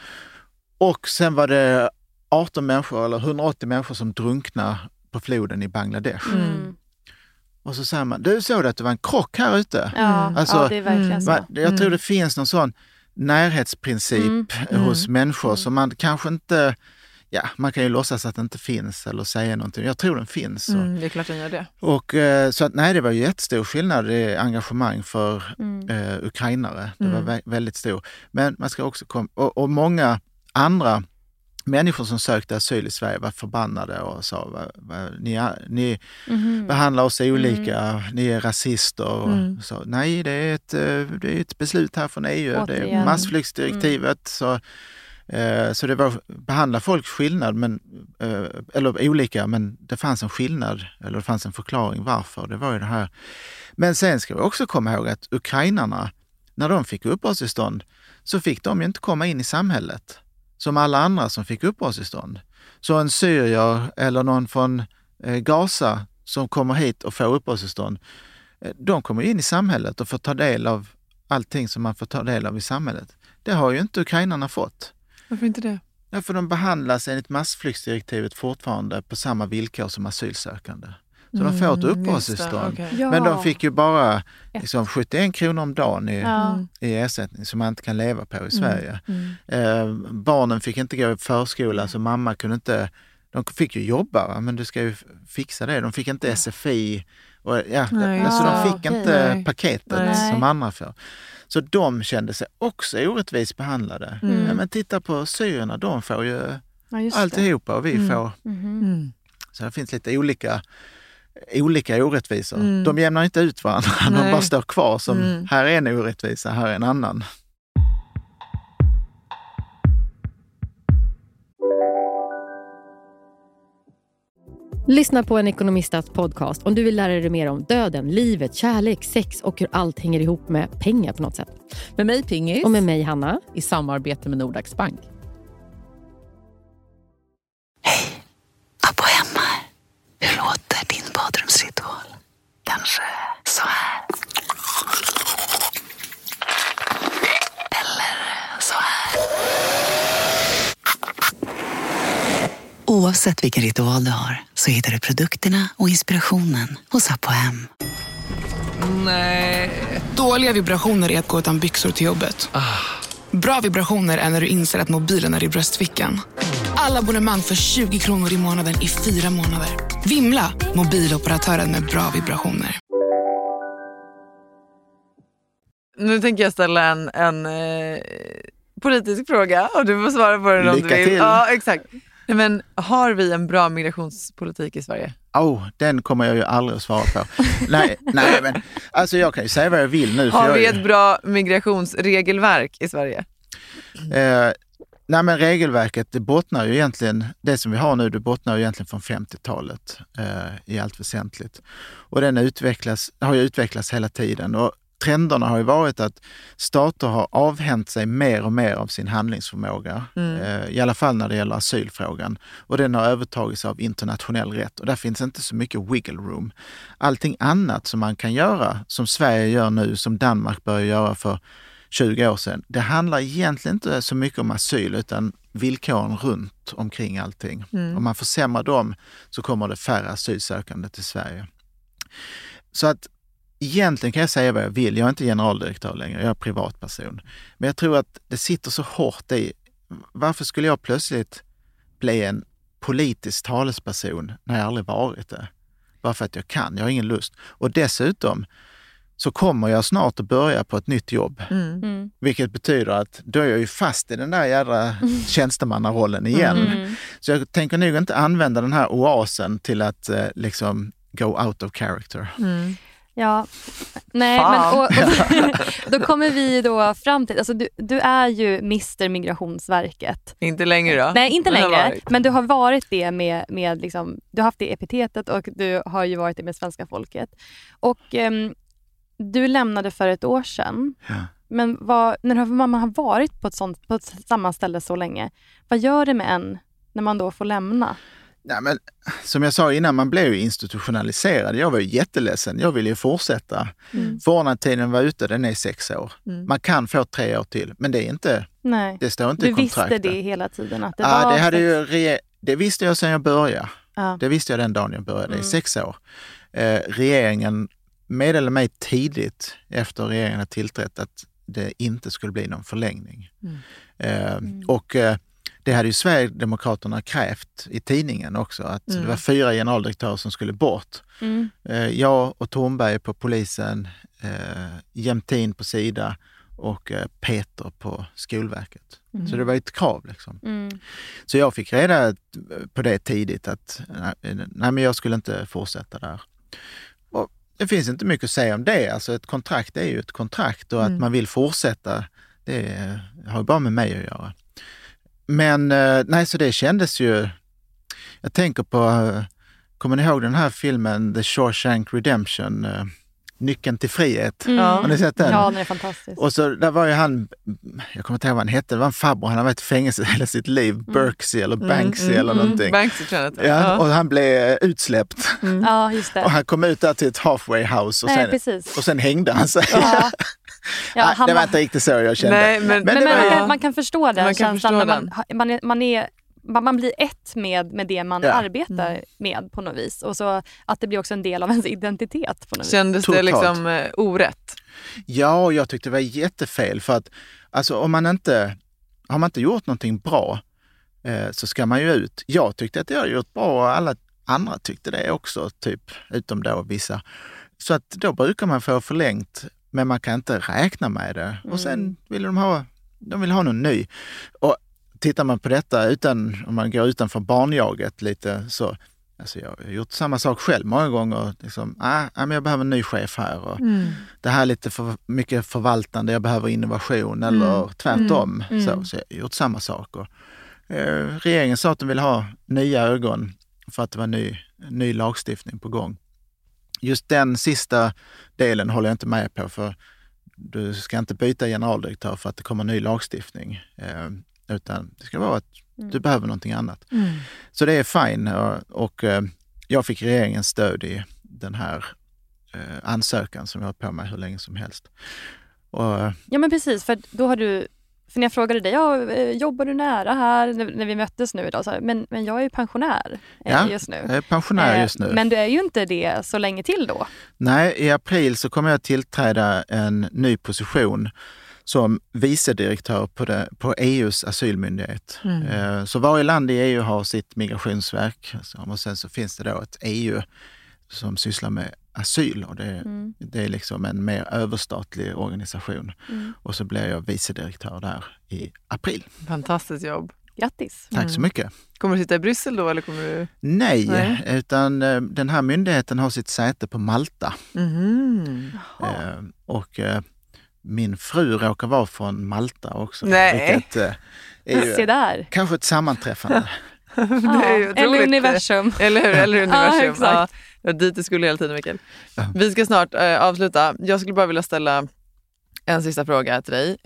Och sen var det 18 människor eller 180 människor som drunknar på floden i Bangladesh. Och så säger man, du såg att det var en krock här ute. Alltså, det är verkligen så. Jag tror det finns någon sån närhetsprincip hos människor som man kanske inte, man kan ju låtsas att det inte finns eller säga någonting. Jag tror den finns. Det är klart den gör det. Och så att det var ju jättestor skillnad i engagemang för ukrainare. Det var väldigt stor. Men man ska också och många andra människor som sökte asyl i Sverige var förbannade och sa ni behandlar oss olika, ni är rasister. Och så, nej, det är ett beslut här från EU, det är massflyktsdirektivet. Så det var behandla folk skillnad, eller olika, men det fanns en skillnad, eller det fanns en förklaring varför. Det var ju det här. Men sen ska vi också komma ihåg att ukrainarna, när de fick uppehållstillstånd, så fick de ju inte komma in i samhället som alla andra som fick uppehållstillstånd. Så en syrier eller någon från Gaza som kommer hit och får uppehållstillstånd, de kommer in i samhället och får ta del av allting som man får ta del av i samhället. Det har ju inte ukrainarna fått. Varför inte det? Därför de behandlas enligt massflyktsdirektivet fortfarande på samma villkor som asylsökande. Så de får ett uppehållstillstånd. Men de fick ju bara liksom 71 kronor om dagen i ersättning som man inte kan leva på i Sverige. Barnen fick inte gå i förskola, så mamma kunde inte. De fick ju jobba, men du ska ju fixa det. De fick inte SFI. Och, så de fick inte paketet som andra får. Så de kände sig också orättvist behandlade. Men titta på syrierna, de får ju alltihopa och vi får. Så det finns lite olika orättvisor. De jämnar inte ut varandra. De bara står kvar som här är en orättvisa, här är en annan. Lyssna på en ekonomistats podcast om du vill lära dig mer om döden, livet, kärlek, sex och hur allt hänger ihop med pengar på något sätt. Med mig Pingis. Och med mig Hanna. I samarbete med Nordax Bank. Oavsett vilken ritual du har så hittar du produkterna och inspirationen hos Apohem. Nej. Dåliga vibrationer är att gå utan byxor till jobbet. Bra vibrationer är när du inser att mobilen är i bröstfickan. Alla abonnemang för 20 kronor i månaden i 4 månader. Vimla, mobiloperatören med bra vibrationer. Nu tänker jag ställa en politisk fråga och du får svara på den om du vill. Lycka till. Ja, exakt. Men har vi en bra migrationspolitik i Sverige? Den kommer jag ju aldrig att svara på. nej, men alltså jag kan ju säga vad jag vill nu. Har vi ett bra migrationsregelverk i Sverige? Nej, men regelverket, det bottnar ju egentligen, det som vi har nu, det bottnar ju egentligen från 50-talet i allt väsentligt. Och den har ju utvecklats hela tiden. Och trenderna har ju varit att stater har avhänt sig mer och mer av sin handlingsförmåga, i alla fall när det gäller asylfrågan. Och den har övertagits av internationell rätt och där finns inte så mycket wiggle room. Allting annat som man kan göra, som Sverige gör nu, som Danmark började göra för 20 år sedan, det handlar egentligen inte så mycket om asyl utan villkoren runt omkring allting. Om man försämrar dem så kommer det färre asylsökande till Sverige. Så att egentligen kan jag säga vad jag vill. Jag är inte generaldirektör längre, jag är privatperson. Men jag tror att det sitter så hårt i. Varför skulle jag plötsligt bli en politisk talesperson när jag aldrig varit det? Bara för att jag kan, jag har ingen lust. Och dessutom så kommer jag snart att börja på ett nytt jobb. Vilket betyder att då är jag ju fast i den där jävla tjänstemannarollen igen. Så jag tänker nog inte använda den här oasen till att liksom go out of character. Ja, nej, men och då kommer vi då fram till, alltså du är ju Mr. Migrationsverket. Inte längre då? Nej, inte längre, men du har varit det med liksom, du har haft det epitetet och du har ju varit det med svenska folket. Och du lämnade för ett år sedan. Ja. Men när man har varit på ett samma ställe så länge, vad gör det med en när man då får lämna? Nej, men som jag sa innan, man blev ju institutionaliserad. Jag var ju jätteledsen. Jag ville ju fortsätta. Förordnandetiden var ute, den är 6 år. Man kan få 3 år till, men det är inte. Nej. Det står inte i kontraktet. Du visste det hela tiden? Att det var det visste jag sedan jag började. Ja. Det visste jag den dagen jag började, i 6 år. Regeringen meddelade mig tidigt efter regeringen hade tillträtt att det inte skulle bli någon förlängning. Och det hade ju Sverigedemokraterna krävt i tidningen också, att det var 4 generaldirektörer som skulle bort. Jag och Thornberg på polisen, Jämtin på Sida och Peter på Skolverket. Så det var ett krav liksom. Så jag fick reda på det tidigt att nej, men jag skulle inte fortsätta där. Och det finns inte mycket att säga om det. Alltså ett kontrakt är ju ett kontrakt och att man vill fortsätta, det har ju bara med mig att göra. Men nej, så det kändes ju, jag tänker på, kommer ni ihåg den här filmen The Shawshank Redemption, Nyckeln till frihet? Har ni sett den? Ja, den är fantastisk. Och så där var ju han, jag kommer inte ihåg vad han hette, det var en farbror, han har varit i fängelse hela sitt liv, Birksey eller Banksy eller någonting. Banksy tror jag. Ja, och han blev utsläppt. Ja, just det. Och han kom ut där till ett halfway house och sen hängde han sig. Ja, det var inte riktigt så jag kände. Nej, men man kan förstå den känslan när man blir ett med det man arbetar med på något vis. Och så att det blir också en del av ens identitet på något vis. Kändes det liksom orätt? Ja, jag tyckte det var jättefel. För att alltså, har man inte gjort någonting bra så ska man ju ut. Jag tyckte att jag hade gjort bra och alla andra tyckte det också, typ, utom då vissa. Så att då brukar man få förlängt, men man kan inte räkna med det. Och sen vill de vill ha någon ny. Och tittar man på detta om man går utanför barnjaget lite så, alltså jag har gjort samma sak själv många gånger. Liksom, men jag behöver en ny chef här. Och det här är lite för mycket förvaltande, jag behöver innovation eller tvärtom. Så jag har gjort samma sak. Och, regeringen sa att de vill ha nya ögon för att det var ny lagstiftning på gång. Just den sista delen håller jag inte med på, för du ska inte byta generaldirektör för att det kommer ny lagstiftning. Utan det ska vara att du behöver någonting annat. Så det är fine. Och jag fick regeringens stöd i den här ansökan som jag har på mig hur länge som helst. Och, ja, men precis. För då har du För när jag frågade dig, jobbar du nära här när vi möttes nu idag? Så här, men jag är ju pensionär just nu. Jag är pensionär just nu. Men du är ju inte det så länge till då? Nej, i april så kommer jag tillträda en ny position som vicedirektör på EUs asylmyndighet. Så varje land i EU har sitt migrationsverk och sen så finns det då ett EU som sysslar med asyl och det är liksom en mer överstatlig organisation. Och så blir jag vicedirektör där i april. Fantastiskt jobb. Grattis. Tack så mycket. Kommer du sitta i Bryssel då eller kommer du? Nej, utan den här myndigheten har sitt säte på Malta. Och min fru råkar vara från Malta också. Nej. Vilket är ju se där. Kanske ett sammanträffande. Det är ju eller universum. Eller hur? Eller universum. Exakt. Ja, dit du skulle hela tiden, Mikael. Vi ska snart avsluta. Jag skulle bara vilja ställa en sista fråga till dig.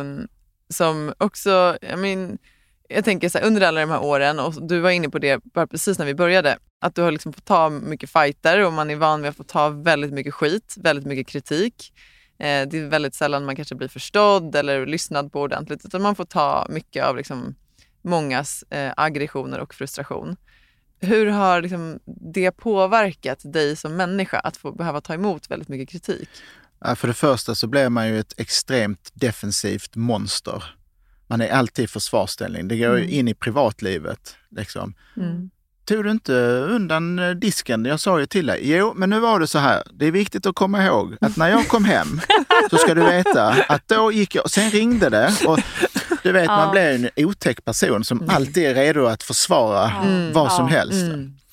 Som också, jag tänker så här, under alla de här åren, och du var inne på det bara precis när vi började, att du har liksom fått ta mycket fighter och man är van vid att få ta väldigt mycket skit, väldigt mycket kritik. Det är väldigt sällan man kanske blir förstådd eller lyssnad på ordentligt, utan man får ta mycket av liksom mångas aggressioner och frustration. Hur har liksom det påverkat dig som människa att få behöva ta emot väldigt mycket kritik? Ja, för det första så blir man ju ett extremt defensivt monster. Man är alltid i försvarsställning. Det går ju in i privatlivet. Liksom. Tog du inte undan disken? Jag sa ju till dig. Jo, men nu var det så här. Det är viktigt att komma ihåg att när jag kom hem så ska du veta att då gick jag... Sen ringde det och du vet, man blir en otäck person som alltid är redo att försvara vad som helst.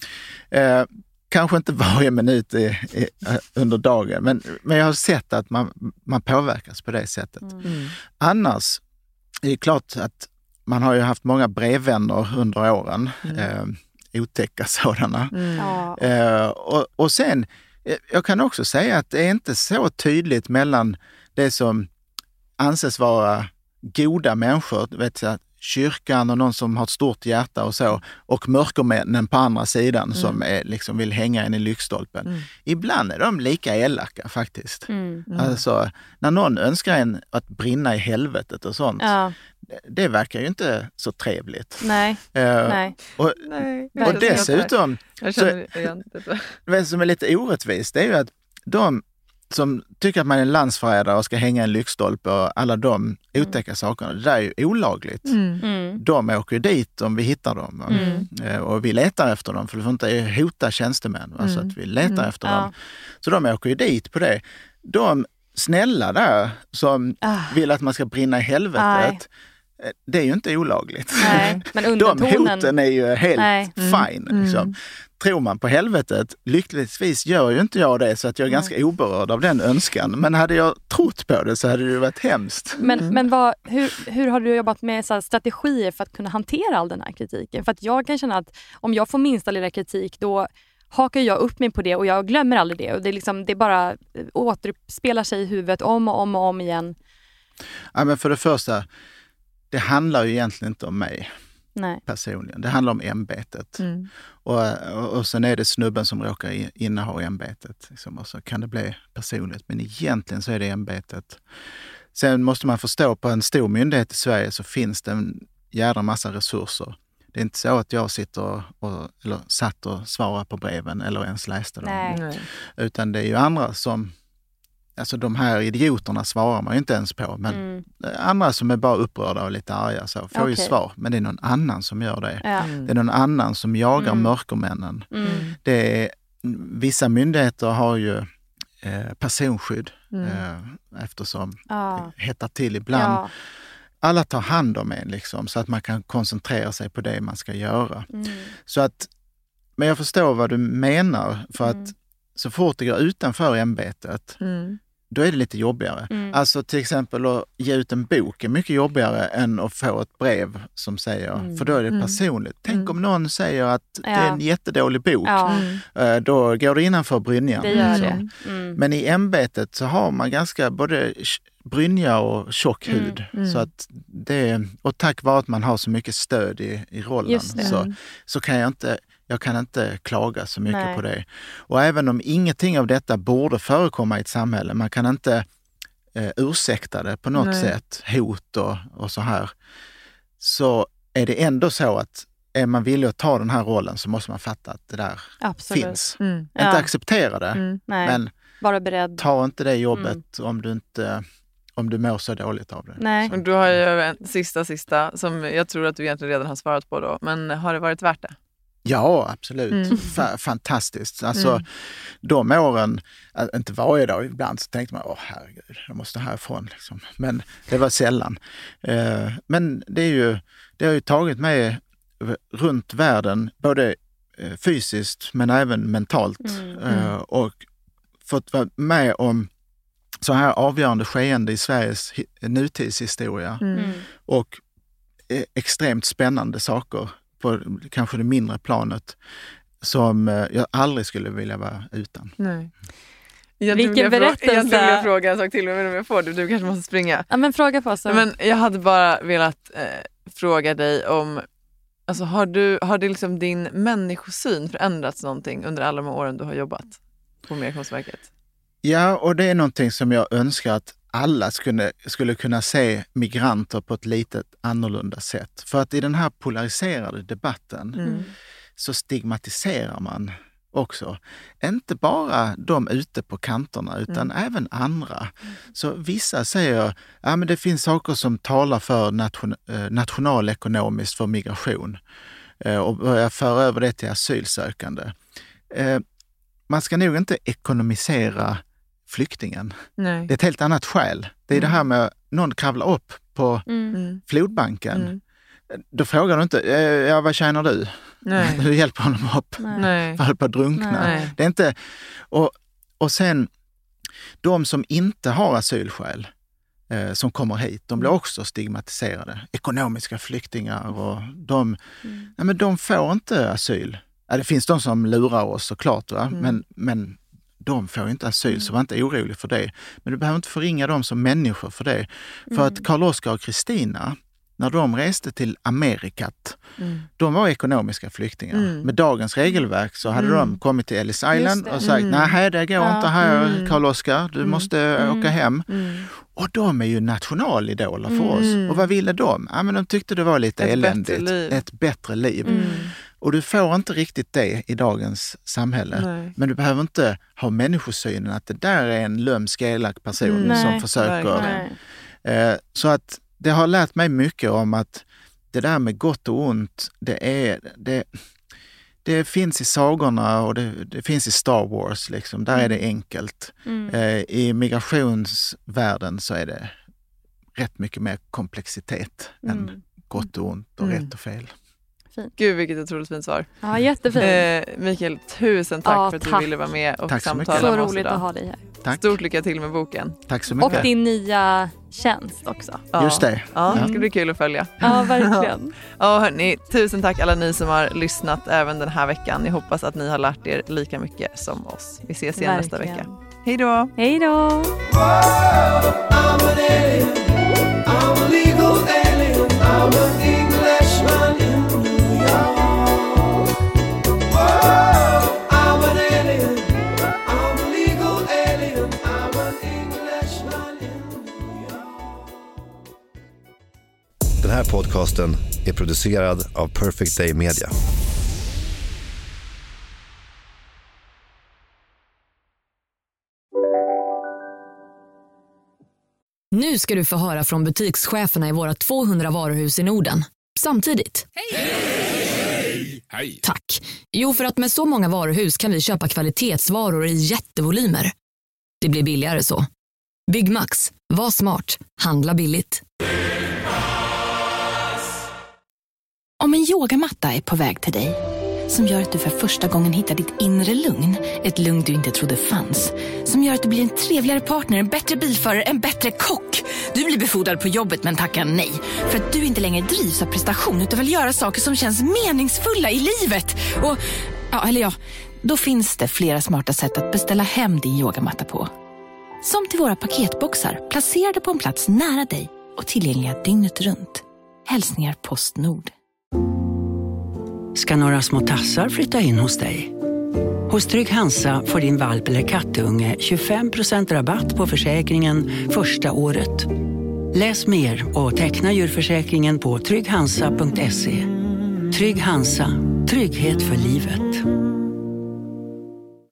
Kanske inte varje minut under dagen, men jag har sett att man påverkas på det sättet. Annars är det klart att man har ju haft många brevvänner under åren. Otäcka sådana. Och sen, jag kan också säga att det är inte så tydligt mellan det som anses vara goda människor, du vet, så kyrkan och någon som har ett stort hjärta och så, och mörkermännen på andra sidan som är, liksom vill hänga in i lyktstolpen. Ibland är de lika elaka faktiskt. Alltså, när någon önskar en att brinna i helvetet och sånt, det verkar ju inte så trevligt. Nej. Och dessutom, det som är lite orättvist, det är ju att de som tycker att man är en landsförrädare och ska hänga en lyktstolpe och alla de otäcka sakerna, det där är ju olagligt. De åker ju dit om vi hittar dem. Och vi letar efter dem, för det får inte hota tjänstemän. Alltså att vi letar efter dem. Så de åker ju dit på det. De snälla där som vill att man ska brinna i helvetet, det är ju inte olagligt. Nej, men de hoten är ju helt fine. Liksom. Tror man på helvetet, lyckligtvis gör ju inte jag det, så att jag är ganska oberörd av den önskan. Men hade jag trott på det så hade det ju varit hemskt. Men hur har du jobbat med så här strategier för att kunna hantera all den här kritiken? För att jag kan känna att om jag får minsta lilla kritik, då hakar jag upp mig på det och jag glömmer aldrig det. Och det bara återspelar sig i huvudet om och om igen. Ja, men för det första, det handlar ju egentligen inte om mig personligen. Det handlar om ämbetet. Och sen är det snubben som råkar inneha ämbetet. Liksom, och så kan det bli personligt. Men egentligen så är det ämbetet. Sen måste man förstå, på en stor myndighet i Sverige så finns det en jävla massa resurser. Det är inte så att jag sitter eller satt och svarar på breven eller ens läste dem. Nej. Utan det är ju andra som... Alltså de här idioterna svarar man ju inte ens på. Men andra som är bara upprörda och lite arga så får ju svar. Men det är någon annan som gör det. Det är någon annan som jagar mörkermännen. Det är, vissa myndigheter har ju personskydd. Eftersom det hettar till ibland. Alla tar hand om en liksom, så att man kan koncentrera sig på det man ska göra. Så att, men jag förstår vad du menar. För att så fort det går utanför ämbetet, då är det lite jobbigare. Alltså till exempel att ge ut en bok är mycket jobbigare än att få ett brev som säger, för då är det personligt. Tänk om någon säger att det är en jättedålig bok, då går det innanför brynjan. Det gör det. Men i ämbetet så har man ganska både brynja och tjock hud. Så att det, och tack vare att man har så mycket stöd i rollen så kan jag kan inte klaga så mycket på det. Och även om ingenting av detta borde förekomma i ett samhälle, man kan inte ursäktade på något sätt, hot och så här, så är det ändå så att är man villig att ta den här rollen så måste man fatta att det där finns. Inte acceptera det, men vara beredd. Ta inte det jobbet om du mår så dåligt av det. Nej. Du har ju en sista som jag tror att du egentligen redan har svarat på då, men har det varit värt det? Ja, absolut. Fantastiskt. Alltså de åren, inte varje dag, ibland så tänkte man, herregud, jag måste härifrån. Liksom. Men det var sällan. Men det har ju tagit mig runt världen, både fysiskt men även mentalt. Och fått vara med om så här avgörande skeende i Sveriges nutidshistoria. Och extremt spännande saker på kanske det mindre planet som jag aldrig skulle vilja vara utan. Nej. Vilken berättelse! Egentligen vill jag fråga en sak till, men om jag får det. Du kanske måste springa. Ja, men fråga på så. Men jag hade bara velat fråga dig om, alltså har det liksom din människosyn förändrats någonting under alla de åren du har jobbat på Migrationsverket? Ja, och det är någonting som jag önskar att alla skulle kunna se migranter på ett lite annorlunda sätt. För att i den här polariserade debatten så stigmatiserar man också. Inte bara de ute på kanterna utan även andra. Så vissa säger men det finns saker som talar för nationalekonomiskt för migration och börjar föra över det till asylsökande. Man ska nog inte ekonomisera flyktingen. Nej. Det är ett helt annat skäl. Det är det här med någon kravlar upp på flodbanken. Då frågar du inte, vad tjänar du? Nej. Du hjälper honom upp. Nej. För att drunkna. Nej. Det är inte... Och sen, de som inte har asylskäl som kommer hit, de blir också stigmatiserade. Ekonomiska flyktingar och de får inte asyl. Ja, det finns de som lurar oss såklart, va? Men de får inte asyl, så var inte orolig för det. Men du behöver inte förringa dem som människor för det. För att Carl-Oskar och Kristina, när de reste till Amerikat, de var ekonomiska flyktingar. Med dagens regelverk så hade de kommit till Ellis Island och sagt, nej det går inte här, Carl-Oskar, du måste åka hem. Och de är ju nationalidoler för oss. Och vad ville de? Ja, men de tyckte det var lite eländigt. Ett bättre liv. Och du får inte riktigt det i dagens samhälle. Nej. Men du behöver inte ha människosynen att det där är en lömsk, elak person som försöker. Så att det har lärt mig mycket om att det där med gott och ont, det finns i sagorna och det finns i Star Wars. Liksom. Där är det enkelt. I migrationsvärlden så är det rätt mycket mer komplexitet än gott och ont och rätt och fel. Fint. Gud, vilket otroligt fint svar. Ja, jättefint. Mikael, tusen tack för att du ville vara med och samtala med oss. Så roligt att ha dig här. Tack. Stort lycka till med boken. Tack så mycket. Och din nya tjänst också. Just det. Ja, det ska bli kul att följa. Ja, verkligen. Ja, hörni, tusen tack alla ni som har lyssnat även den här veckan. Jag hoppas att ni har lärt er lika mycket som oss. Vi ses igen nästa vecka. Hej då! Hej då! Den här podcasten är producerad av Perfect Day Media. Nu ska du få höra från butikscheferna i våra 200 varuhus i Norden. Samtidigt. Hej! Hej! Tack. Jo, för att med så många varuhus kan vi köpa kvalitetsvaror i jättevolymer. Det blir billigare så. Byggmax. Var smart. Handla billigt. Om en yogamatta är på väg till dig, som gör att du för första gången hittar ditt inre lugn, ett lugn du inte trodde fanns, som gör att du blir en trevligare partner, en bättre bilförare, en bättre kock. Du blir befordrad på jobbet men tackar nej, för att du inte längre drivs av prestation utan vill göra saker som känns meningsfulla i livet. Och, då finns det flera smarta sätt att beställa hem din yogamatta på. Som till våra paketboxar, placerade på en plats nära dig och tillgängliga dygnet runt. Hälsningar Postnord. Ska några små tassar flytta in hos dig? Hos Hos Trygg Hansa får din valp eller kattunge 25% rabatt på försäkringen första året. Läs mer och teckna djurförsäkringen på trygghansa.se. Trygg Hansa, trygghet för livet.